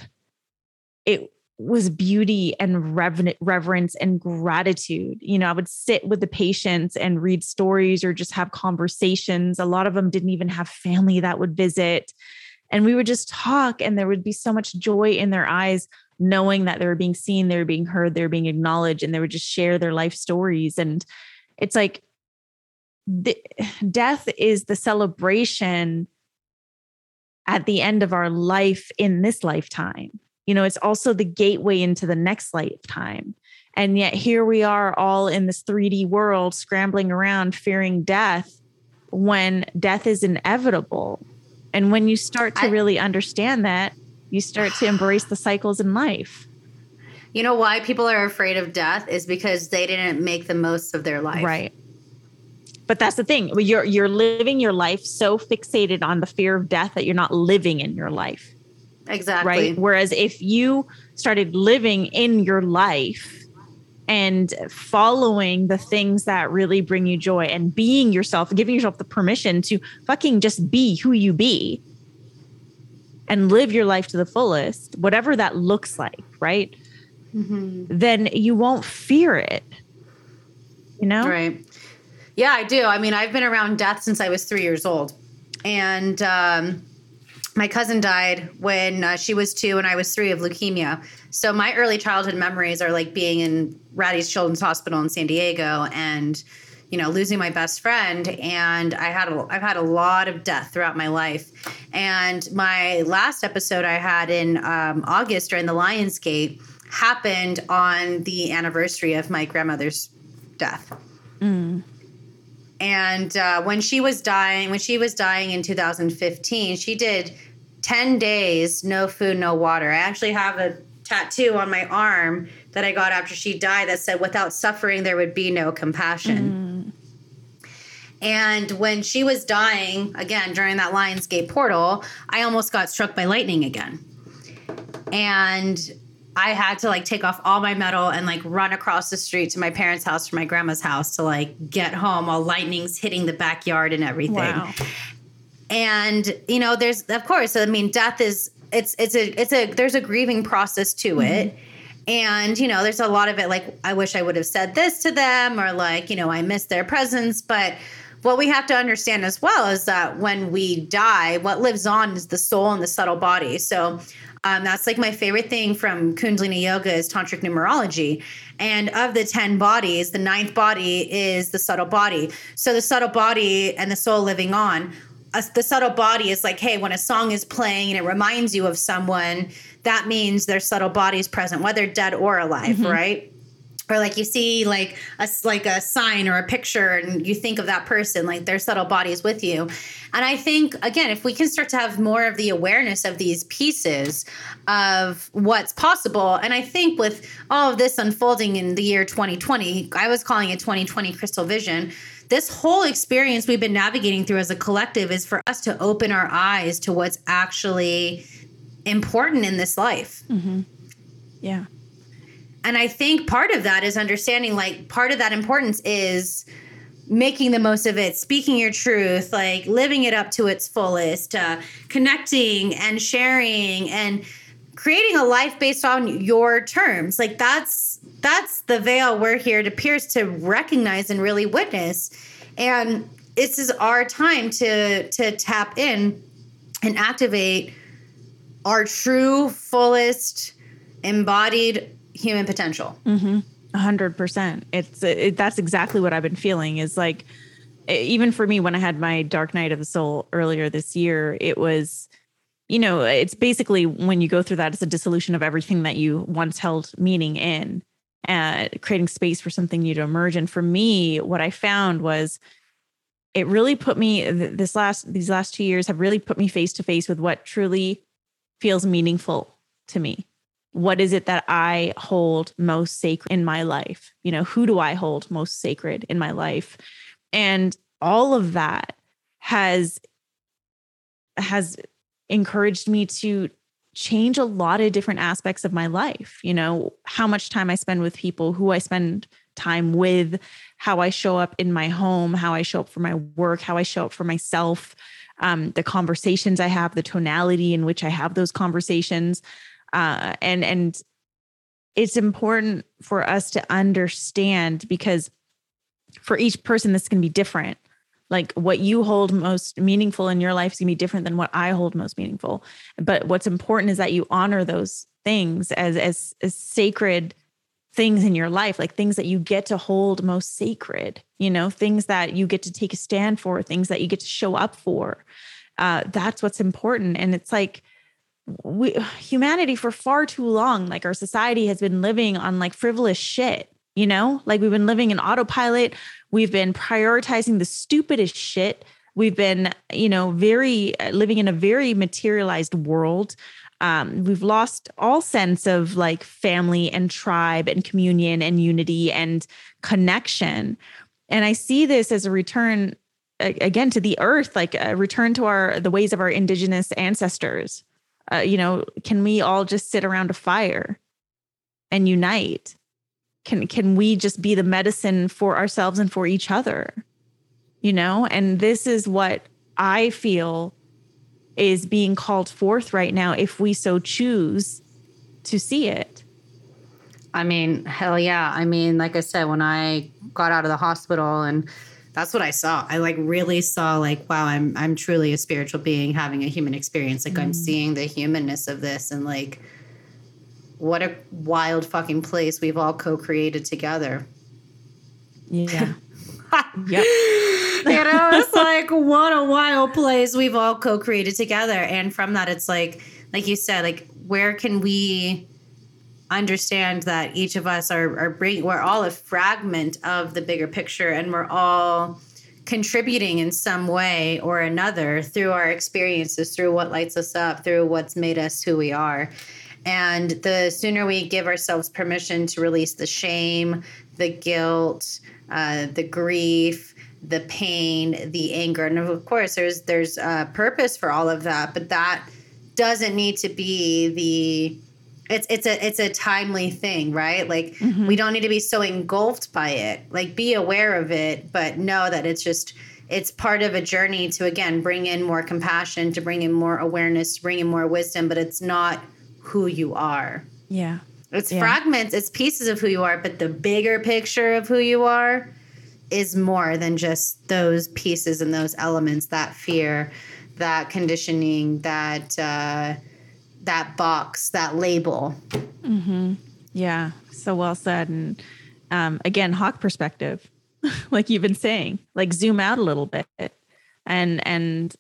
It was beauty and rever- reverence and gratitude. You know, I would sit with the patients and read stories or just have conversations. A lot of them didn't even have family that would visit. And we would just talk and there would be so much joy in their eyes, knowing that they were being seen, they were being heard, they were being acknowledged, and they would just share their life stories. And it's like, the, death is the celebration at the end of our life in this lifetime. You know, it's also the gateway into the next lifetime. And yet here we are all in this three D world scrambling around fearing death when death is inevitable. And when you start to I, really understand that, you start to embrace the cycles in life. You know why people are afraid of death is because they didn't make the most of their life. Right. But that's the thing. You're you're living your life so fixated on the fear of death that you're not living in your life. Exactly. Right. Whereas if you started living in your life and following the things that really bring you joy and being yourself, giving yourself the permission to fucking just be who you be and live your life to the fullest, whatever that looks like, right? Mm-hmm. Then you won't fear it. You know? Right. Yeah, I do. I mean, I've been around death since I was three years old. And um, my cousin died when uh, she was two and I was three of leukemia. So my early childhood memories are like being in Rady's Children's Hospital in San Diego and, you know, losing my best friend. And I had a, I've had a lot of death throughout my life. And my last episode I had in um, August during the Lionsgate happened on the anniversary of my grandmother's death. Mm. And uh, when she was dying, when she was dying in two thousand fifteen, she did ten days, no food, no water. I actually have a tattoo on my arm that I got after she died that said, without suffering, there would be no compassion. Mm. And when she was dying, again, during that Lionsgate portal, I almost got struck by lightning again. And I had to like take off all my metal and like run across the street to my parents' house or my grandma's house to like get home while lightning's hitting the backyard and everything. Wow. And, you know, there's, of course, I mean, death is, it's, it's a, it's a, there's a grieving process to mm-hmm. it. And, you know, there's a lot of it, like, I wish I would have said this to them or like, you know, I miss their presence. But what we have to understand as well is that when we die, what lives on is the soul and the subtle body. So Um, that's like my favorite thing from Kundalini Yoga is Tantric numerology. And of the ten bodies, the ninth body is the subtle body. So the subtle body and the soul living on, uh, the subtle body is like, hey, when a song is playing and it reminds you of someone, that means their subtle body is present, whether dead or alive, mm-hmm. right? or like you see like a like a sign or a picture and you think of that person, like their subtle bodies with you. And I think, again, if we can start to have more of the awareness of these pieces of what's possible, and I think with all of this unfolding in the year twenty twenty, I was calling it twenty twenty crystal vision. This whole experience we've been navigating through as a collective is for us to open our eyes to what's actually important in this life. Mm-hmm. Yeah. And I think part of that is understanding, like, part of that importance is making the most of it, speaking your truth, like living it up to its fullest, uh, connecting and sharing and creating a life based on your terms. Like that's, that's the veil we're here to pierce, to recognize and really witness. And this is our time to, to tap in and activate our true, fullest, embodied human potential. Mm-hmm. A hundred percent. It's it, that's exactly what I've been feeling is like, even for me, when I had my dark night of the soul earlier this year, it was, you know, it's basically when you go through that, it's a dissolution of everything that you once held meaning in, and creating space for something new to emerge. And for me, what I found was it really put me this last, these last two years have really put me face to face with what truly feels meaningful to me. What is it that I hold most sacred in my life? You know, who do I hold most sacred in my life? And all of that has, has encouraged me to change a lot of different aspects of my life. You know, how much time I spend with people, who I spend time with, how I show up in my home, how I show up for my work, how I show up for myself, um, the conversations I have, the tonality in which I have those conversations. Uh, and, and it's important for us to understand, because for each person, this can be different. Like what you hold most meaningful in your life is going to be different than what I hold most meaningful. But what's important is that you honor those things as, as, as sacred things in your life, like things that you get to hold most sacred, you know, things that you get to take a stand for, things that you get to show up for. Uh, that's what's important. And it's like, we, humanity for far too long, like our society has been living on like frivolous shit, you know, like we've been living in autopilot. We've been prioritizing the stupidest shit. We've been, you know, very living in a very materialized world. Um, we've lost all sense of like family and tribe and communion and unity and connection. And I see this as a return again to the earth, like a return to our, the ways of our indigenous ancestors. Uh, you know, can we all just sit around a fire and unite? Can can we just be the medicine for ourselves and for each other? You know, and this is what I feel is being called forth right now, if we so choose to see it. I mean, hell yeah. I mean, like I said, when I got out of the hospital, and that's what I saw. I like really saw like, wow, I'm I'm truly a spiritual being having a human experience. Like mm. I'm seeing the humanness of this, and like what a wild fucking place we've all co-created together. Yeah. Yep. You know, it's like what a wild place we've all co-created together. And from that, it's like, like you said, like where can we understand that each of us are, are bring, we're all a fragment of the bigger picture, and we're all contributing in some way or another through our experiences, through what lights us up, through what's made us who we are. And the sooner we give ourselves permission to release the shame, the guilt, uh, the grief, the pain, the anger, and of course there's there's a purpose for all of that, but that doesn't need to be the It's it's a it's a timely thing, right? Like mm-hmm. we don't need to be so engulfed by it. Like be aware of it, but know that it's just it's part of a journey to again bring in more compassion, to bring in more awareness, to bring in more wisdom. But it's not who you are. Yeah, it's yeah. fragments, it's pieces of who you are. But the bigger picture of who you are is more than just those pieces and those elements. That fear, that conditioning, that. Uh, that box, that label. Mm-hmm. Yeah. So well said. And um, again, hawk perspective, like you've been saying, like zoom out a little bit. And, and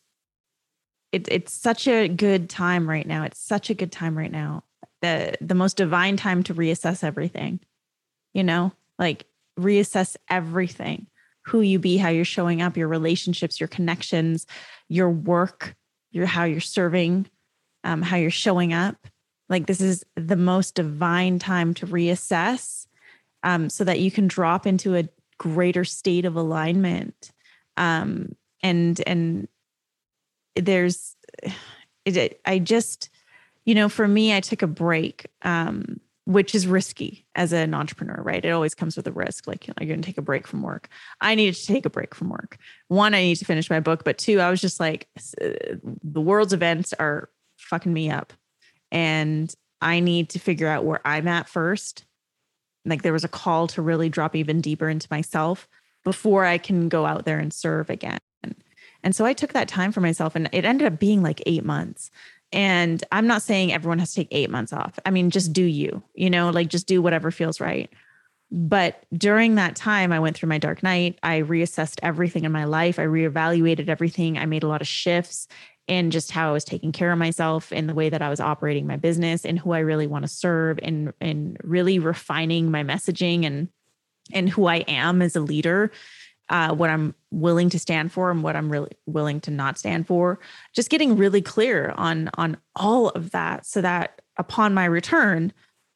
it, it's such a good time right now. It's such a good time right now. The, the most divine time to reassess everything. you know, like reassess everything, who you be, how you're showing up, your relationships, your connections, your work, your, how you're serving, um, how you're showing up. Like this is the most divine time to reassess, um, so that you can drop into a greater state of alignment. Um, and, and there's, it, I just, you know, for me, I took a break, um, which is risky as an entrepreneur, right? It always comes with a risk. Like, you know, you're going to take a break from work. I needed to take a break from work. One, I need to finish my book, but two, I was just like, the world's events are fucking me up. And I need to figure out where I'm at first. Like there was a call to really drop even deeper into myself before I can go out there and serve again. And so I took that time for myself, and it ended up being like eight months. And I'm not saying everyone has to take eight months off. I mean, just do you, you know, like just do whatever feels right. But during that time, I went through my dark night. I reassessed everything in my life. I reevaluated everything. I made a lot of shifts in just how I was taking care of myself, in the way that I was operating my business, and who I really want to serve, and, and really refining my messaging and, and who I am as a leader, uh, what I'm willing to stand for and what I'm really willing to not stand for. Just getting really clear on, on all of that, so that upon my return,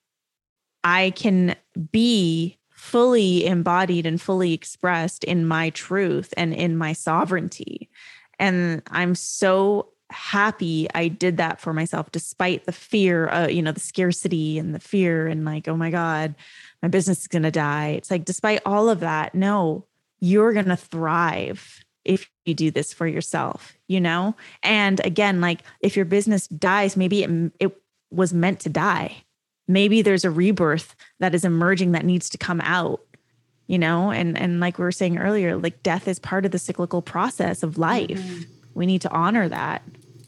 I can be fully embodied and fully expressed in my truth and in my sovereignty. And I'm so happy I did that for myself, despite the fear, uh, you know, the scarcity and the fear and like, oh my God, my business is going to die. It's like, despite all of that, no, you're going to thrive if you do this for yourself, you know? And again, like if your business dies, maybe it, it was meant to die. Maybe there's a rebirth that is emerging that needs to come out. You know, and, and like we were saying earlier, like death is part of the cyclical process of life. Mm-hmm. We need to honor that.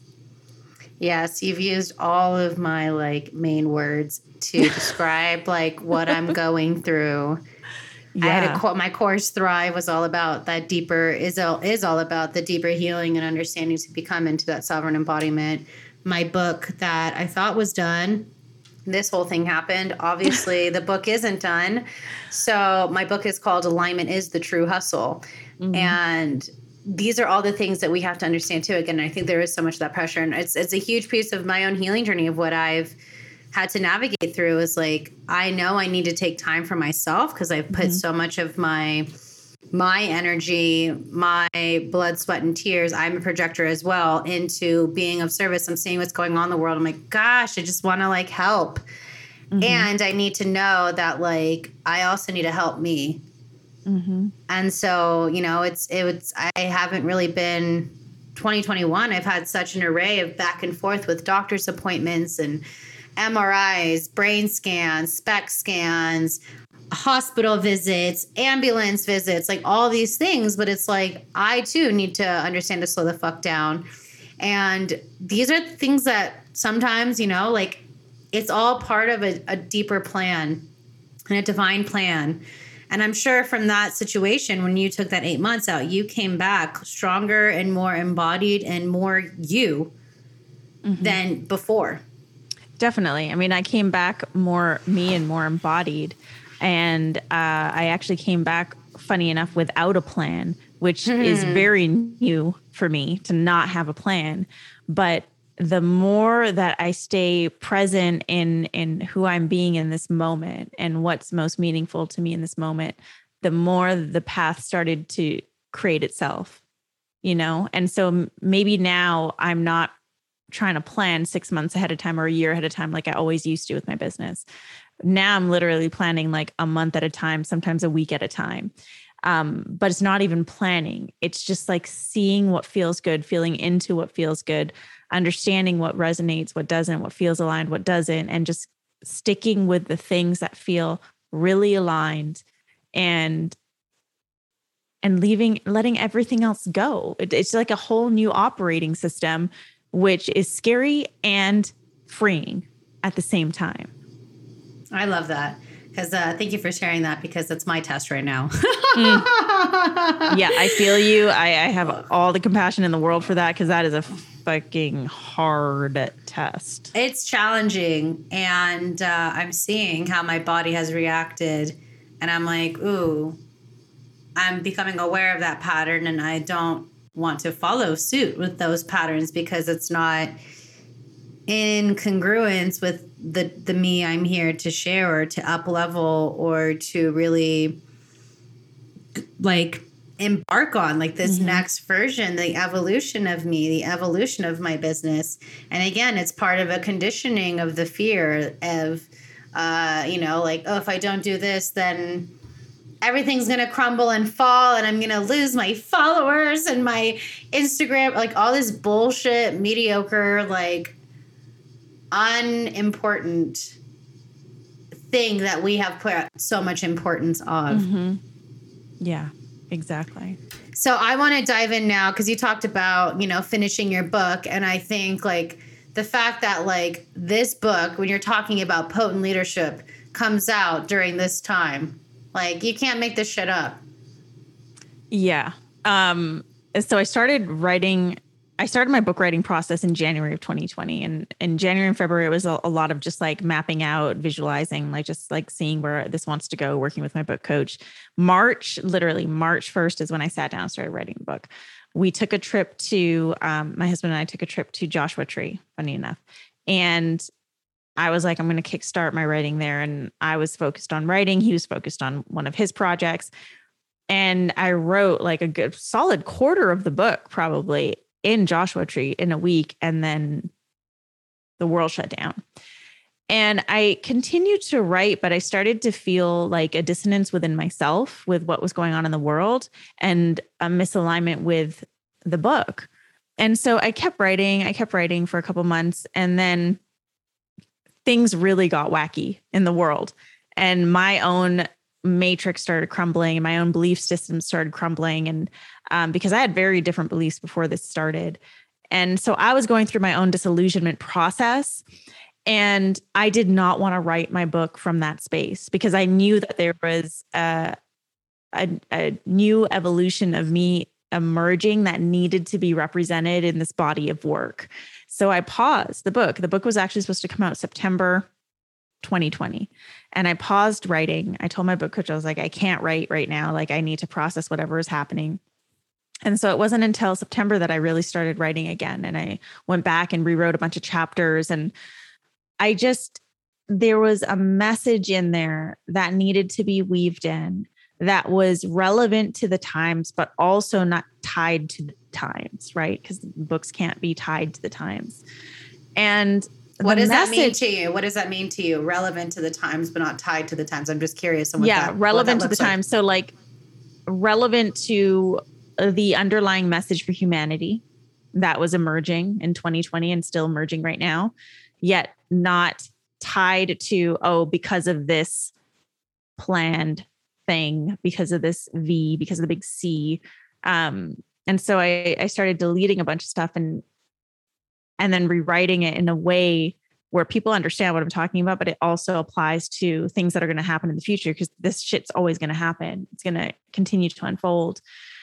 Yes. You've used all of my like main words to describe like what I'm going through. Yeah. I had a, my course Thrive was all about that deeper is all, is all about the deeper healing and understanding to become into that sovereign embodiment. My book that I thought was done, this whole thing happened. Obviously, the book isn't done. So my book is called Alignment is the True Hustle. Mm-hmm. And these are all the things that we have to understand too. Again, I think there is so much of that pressure. And it's it's a huge piece of my own healing journey of what I've had to navigate through is like, I know I need to take time for myself because I've put mm-hmm. so much of my my energy, my blood, sweat, and tears, I'm a projector as well, into being of service. I'm seeing what's going on in the world. I'm like, gosh, I just want to like help. Mm-hmm. And I need to know that like, I also need to help me. Mm-hmm. And so, you know, it's, it was, I haven't really been twenty twenty-one. I've had such an array of back and forth with doctor's appointments and M R Is, brain scans, SPECT scans, hospital visits, ambulance visits, like all these things. But it's like, I too need to understand to slow the fuck down. And these are things that sometimes, you know, like it's all part of a, a deeper plan and a divine plan. And I'm sure from that situation, when you took that eight months out, you came back stronger and more embodied and more you mm-hmm. than before. Definitely. I mean, I came back more me and more embodied. And uh, I actually came back, funny enough, without a plan, which mm-hmm. is very new for me to not have a plan. But the more that I stay present in, in who I'm being in this moment and what's most meaningful to me in this moment, the more the path started to create itself, you know? And so maybe now I'm not trying to plan six months ahead of time or a year ahead of time like I always used to with my business. Now I'm literally planning like a month at a time, sometimes a week at a time. Um, but it's not even planning. It's just like seeing what feels good, feeling into what feels good, understanding what resonates, what doesn't, what feels aligned, what doesn't, and just sticking with the things that feel really aligned and and leaving, letting everything else go. It, it's like a whole new operating system, which is scary and freeing at the same time. I love that. Because uh, thank you for sharing that, because that's my test right now. mm. Yeah, I feel you. I, I have all the compassion in the world for that, because that is a fucking hard test. It's challenging. And uh, I'm seeing how my body has reacted And I'm like, ooh, I'm becoming aware of that pattern, and I don't want to follow suit with those patterns because it's not in congruence with the the me I'm here to share or to up level or to really like embark on, like this mm-hmm. next version, the evolution of me, the evolution of my business. And again, it's part of a conditioning of the fear of, uh, you know, like, oh, if I don't do this, then everything's going to crumble and fall and I'm going to lose my followers and my Instagram, like all this bullshit, mediocre, like unimportant thing that we have put so much importance of. Mm-hmm. Yeah, exactly. So I want to dive in now because you talked about, you know, finishing your book. And I think like the fact that like this book, when you're talking about potent leadership, comes out during this time, like you can't make this shit up. Yeah. Um, so I started writing, I started my book writing process in January of twenty twenty. And in January and February, it was a, a lot of just like mapping out, visualizing, like just like seeing where this wants to go, working with my book coach. March, literally March first is when I sat down and started writing the book. We took a trip to, um, my husband and I took a trip to Joshua Tree, funny enough. And I was like, I'm going to kickstart my writing there. And I was focused on writing. He was focused on one of his projects. And I wrote like a good solid quarter of the book, probably in Joshua Tree in a week. And then the world shut down. And I continued to write, but I started to feel like a dissonance within myself with what was going on in the world and a misalignment with the book. And so I kept writing, I kept writing for a couple months, and then things really got wacky in the world. And my own matrix started crumbling and my own belief system started crumbling. And um, because I had very different beliefs before this started. And so I was going through my own disillusionment process. And I did not want to write my book from that space because I knew that there was a, a, a new evolution of me emerging that needed to be represented in this body of work. So I paused the book. The book was actually supposed to come out September twenty twenty. And I paused writing. I told my book coach, I was like, I can't write right now. Like I need to process whatever is happening. And so it wasn't until September that I really started writing again. And I went back and rewrote a bunch of chapters. And I just, there was a message in there that needed to be weaved in that was relevant to the times, but also not tied to the times, right? Because books can't be tied to the times. And what does message, that mean to you? What does that mean to you? Relevant to the times, but not tied to the times. I'm just curious. On what yeah, that, relevant what that to the like. times. So like relevant to the underlying message for humanity that was emerging in twenty twenty and still emerging right now, yet not tied to, oh, because of this planned thing, because of this V, because of the big C. Um, and so I, I started deleting a bunch of stuff and and then rewriting it in a way where people understand what I'm talking about, but it also applies to things that are going to happen in the future because this shit's always going to happen. It's going to continue to unfold.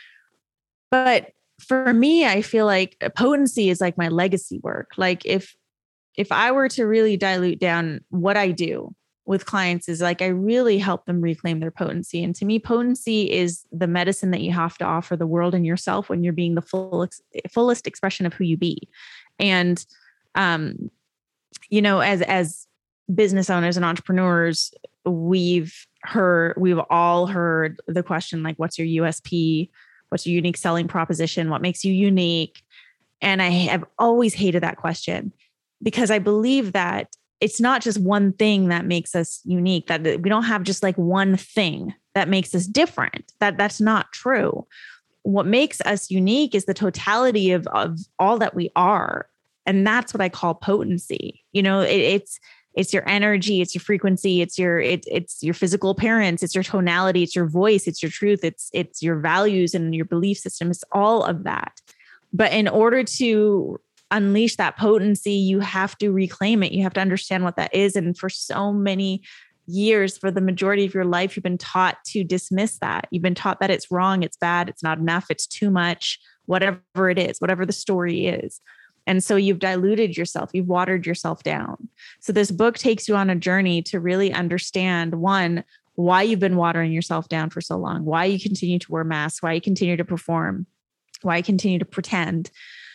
But for me, I feel like potency is like my legacy work. Like if if I were to really dilute down what I do with clients is like I really help them reclaim their potency. And to me, potency is the medicine that you have to offer the world and yourself when you're being the full, fullest expression of who you be. And, um, you know, as, as business owners and entrepreneurs, we've heard, we've all heard the question, like, what's your U S P? What's your unique selling proposition? What makes you unique? And I have always hated that question because I believe that it's not just one thing that makes us unique, that we don't have just like one thing that makes us different. That that's not true. What makes us unique is the totality of, of all that we are. And that's what I call potency. You know, it, it's, it's your energy, it's your frequency, it's your, it, it's your physical appearance, it's your tonality, it's your voice, it's your truth, it's, it's your values and your belief system. It's all of that. But in order to unleash that potency, you have to reclaim it. You have to understand what that is. And for so many years, for the majority of your life, you've been taught to dismiss that. You've been taught that it's wrong, it's bad, it's not enough, it's too much, whatever it is, whatever the story is. And so you've diluted yourself, you've watered yourself down. So this book takes you on a journey to really understand, one, why you've been watering yourself down for so long, why you continue to wear masks, why you continue to perform, why you continue to pretend.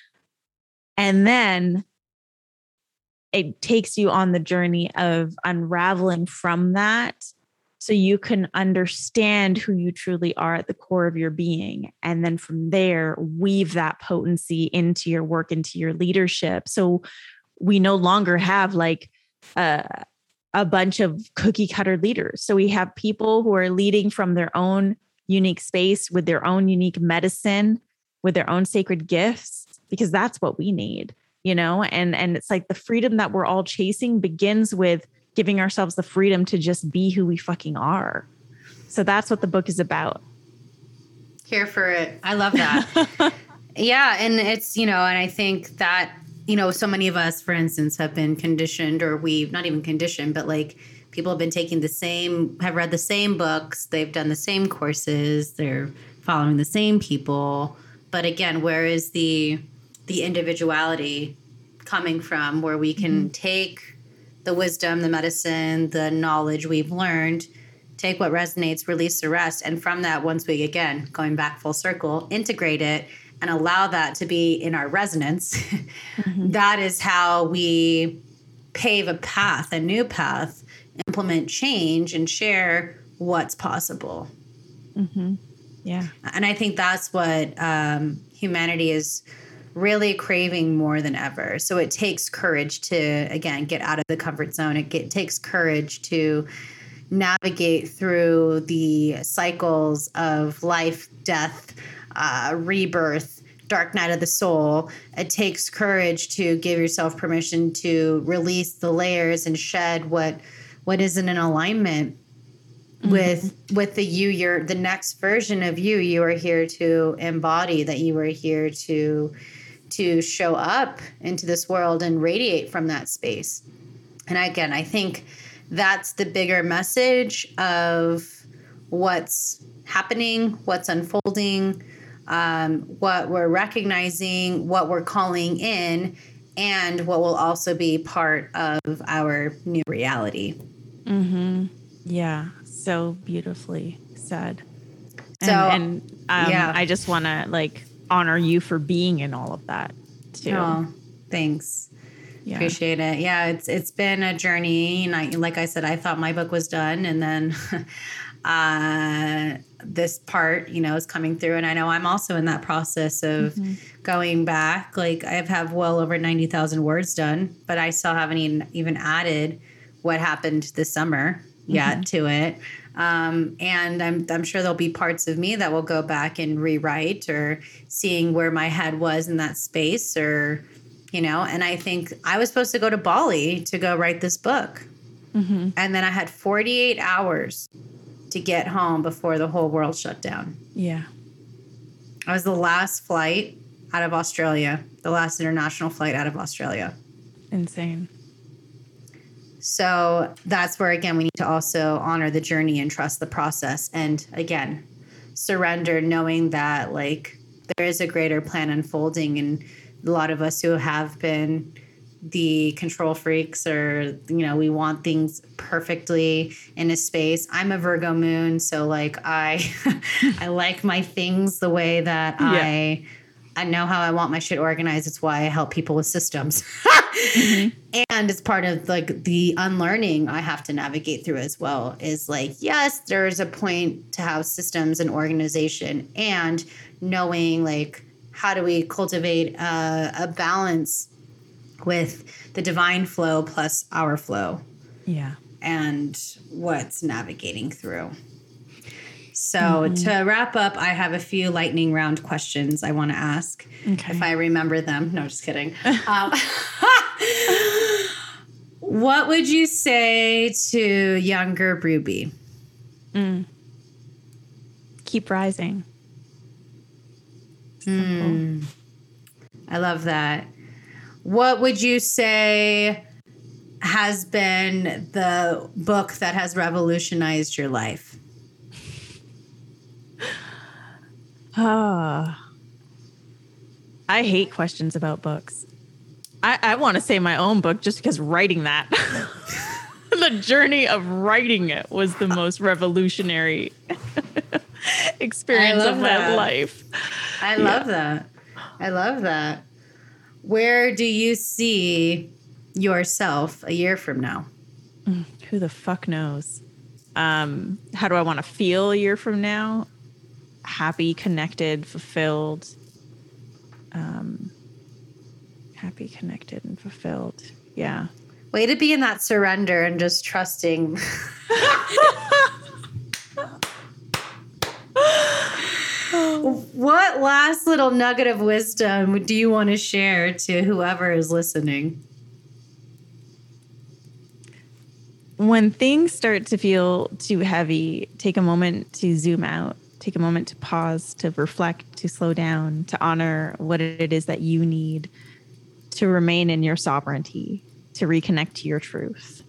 And then it takes you on the journey of unraveling from that so you can understand who you truly are at the core of your being. And then from there, weave that potency into your work, into your leadership. So we no longer have like a, a bunch of cookie cutter leaders. So we have people who are leading from their own unique space with their own unique medicine, with their own sacred gifts, because that's what we need, you know? And, and it's like the freedom that we're all chasing begins with giving ourselves the freedom to just be who we fucking are. So that's what the book is about. Here for it. I love that. Yeah. And it's, you know, and I think that, you know, so many of us, for instance, have been conditioned, or we've not even conditioned, but like people have been taking the same, have read the same books. They've done the same courses. They're following the same people. But again, where is the, the individuality coming from, where we can mm-hmm. take the wisdom, the medicine, the knowledge we've learned, take what resonates, release the rest. And from that, once we, again, going back full circle, integrate it and allow that to be in our resonance, mm-hmm. that is how we pave a path, a new path, implement change, and share what's possible. Mm-hmm. Yeah. And I think that's what um, humanity is really craving more than ever. So it takes courage to, again, get out of the comfort zone. It get, takes courage to navigate through the cycles of life, death, uh, rebirth, dark night of the soul. It takes courage to give yourself permission to release the layers and shed what what isn't in alignment mm-hmm. with with the you, you're the next version of you you are here to embody, that you are here to to show up into this world and radiate from that space. And again, I think that's the bigger message of what's happening, what's unfolding, um, what we're recognizing, what we're calling in, and what will also be part of our new reality. Mm-hmm. Yeah, so beautifully said. And, so, and um, yeah. I just want to like honor you for being in all of that too. Oh, thanks. Yeah. Appreciate it. Yeah, it's it's been a journey. And I, like I said, I thought my book was done, and then uh, this part, you know, is coming through. And I know I'm also in that process of mm-hmm. going back. Like I have well over ninety thousand words done, but I still haven't even, even added what happened this summer yet mm-hmm. to it. Um, and I'm I'm sure there'll be parts of me that will go back and rewrite, or seeing where my head was in that space, or, you know, and I think I was supposed to go to Bali to go write this book. Mm-hmm. And then I had forty-eight hours to get home before the whole world shut down. Yeah. I was the last flight out of Australia, the last international flight out of Australia. Insane. So that's where, again, we need to also honor the journey and trust the process. And again, surrender, knowing that like there is a greater plan unfolding. And a lot of us who have been the control freaks, or, you know, we want things perfectly in a space. I'm a Virgo moon. So like I, I like my things the way that yeah. I, I know how I want my shit organized. It's why I help people with systems. mm-hmm. And it's part of like the unlearning I have to navigate through as well, is like, yes, there's a point to have systems and organization, and knowing like, how do we cultivate a, a balance with the divine flow plus our flow. Yeah. And what's navigating through. So mm-hmm. to wrap up, I have a few lightning round questions I want to ask. Okay. If I remember them. No, just kidding. um, what would you say to younger Ruby? Mm. Keep rising. Mm. I love that. What would you say has been the book that has revolutionized your life? Oh, I hate questions about books. I, I want to say my own book just because writing that. the journey of writing it was the most revolutionary experience of my that. life. I love yeah. that. I love that. Where do you see yourself a year from now? Mm, who the fuck knows? Um, how do I want to feel a year from now? Happy, connected, fulfilled. Um, happy, connected, and fulfilled. Yeah. Way to be in that surrender and just trusting. What last little nugget of wisdom do you want to share to whoever is listening? When things start to feel too heavy, take a moment to zoom out. Take a moment to pause, to reflect, to slow down, to honor what it is that you need to remain in your sovereignty, to reconnect to your truth.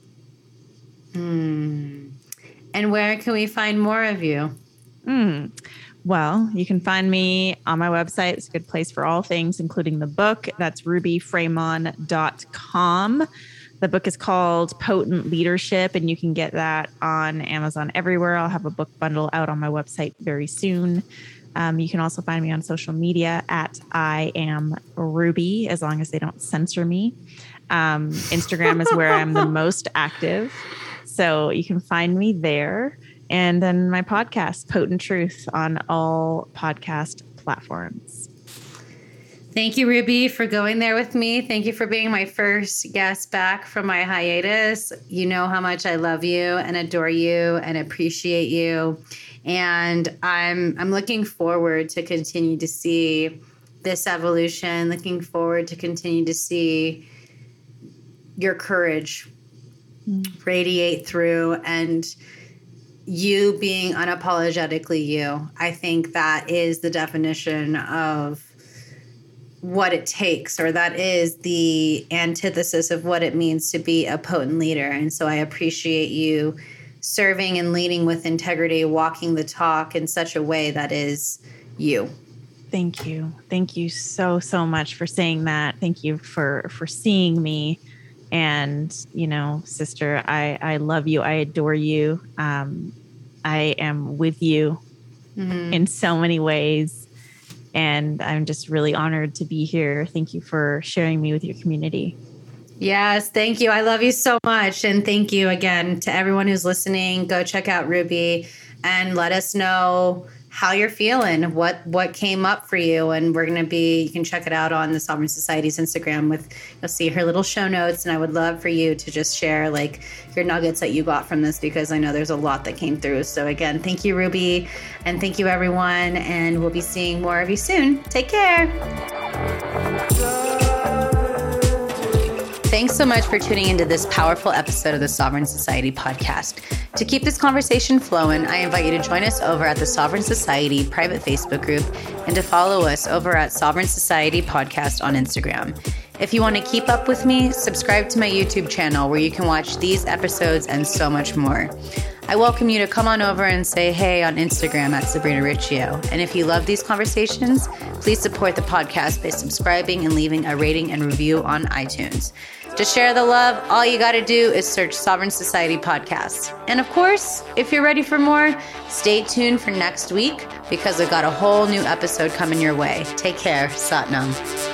Mm. And where can we find more of you? Mm. Well, you can find me on my website. It's a good place for all things, including the book. That's ruby fremon dot com. The book is called Potent Leadership, and you can get that on Amazon everywhere. I'll have a book bundle out on my website very soon. Um, you can also find me on social media at I am Ruby, as long as they don't censor me. Um, Instagram is where I'm the most active. So you can find me there. And then my podcast, Potent Truth, on all podcast platforms. Thank you, Ruby, for going there with me. Thank you for being my first guest back from my hiatus. You know how much I love you and adore you and appreciate you. And I'm I'm looking forward to continue to see this evolution, looking forward to continue to see your courage mm. radiate through and you being unapologetically you. I think that is the definition of what it takes, or that is the antithesis of what it means to be a potent leader. And so I appreciate you serving and leading with integrity, walking the talk in such a way that is you. Thank you. Thank you so, so much for saying that. Thank you for, for seeing me. And, you know, sister, I, I love you. I adore you. Um, I am with you mm-hmm. in so many ways. And I'm just really honored to be here. Thank you for sharing me with your community. Yes, thank you. I love you so much. And thank you again to everyone who's listening. Go check out Ruby and let us know how you're feeling, what what came up for you. And we're going to be, you can check it out on the Sovereign Society's Instagram with, you'll see her little show notes. And I would love for you to just share like your nuggets that you got from this, because I know there's a lot that came through. So again, thank you, Ruby. And thank you, everyone. And we'll be seeing more of you soon. Take care. Thanks so much for tuning into this powerful episode of the Sovereign Society podcast. To keep this conversation flowing, I invite you to join us over at the Sovereign Society private Facebook group and to follow us over at Sovereign Society Podcast on Instagram. If you want to keep up with me, subscribe to my YouTube channel where you can watch these episodes and so much more. I welcome you to come on over and say hey on Instagram at Sabrina Riccio. And if you love these conversations, please support the podcast by subscribing and leaving a rating and review on iTunes. To share the love, all you got to do is search Sovereign Society Podcast. And of course, if you're ready for more, stay tuned for next week because I've got a whole new episode coming your way. Take care. Satnam.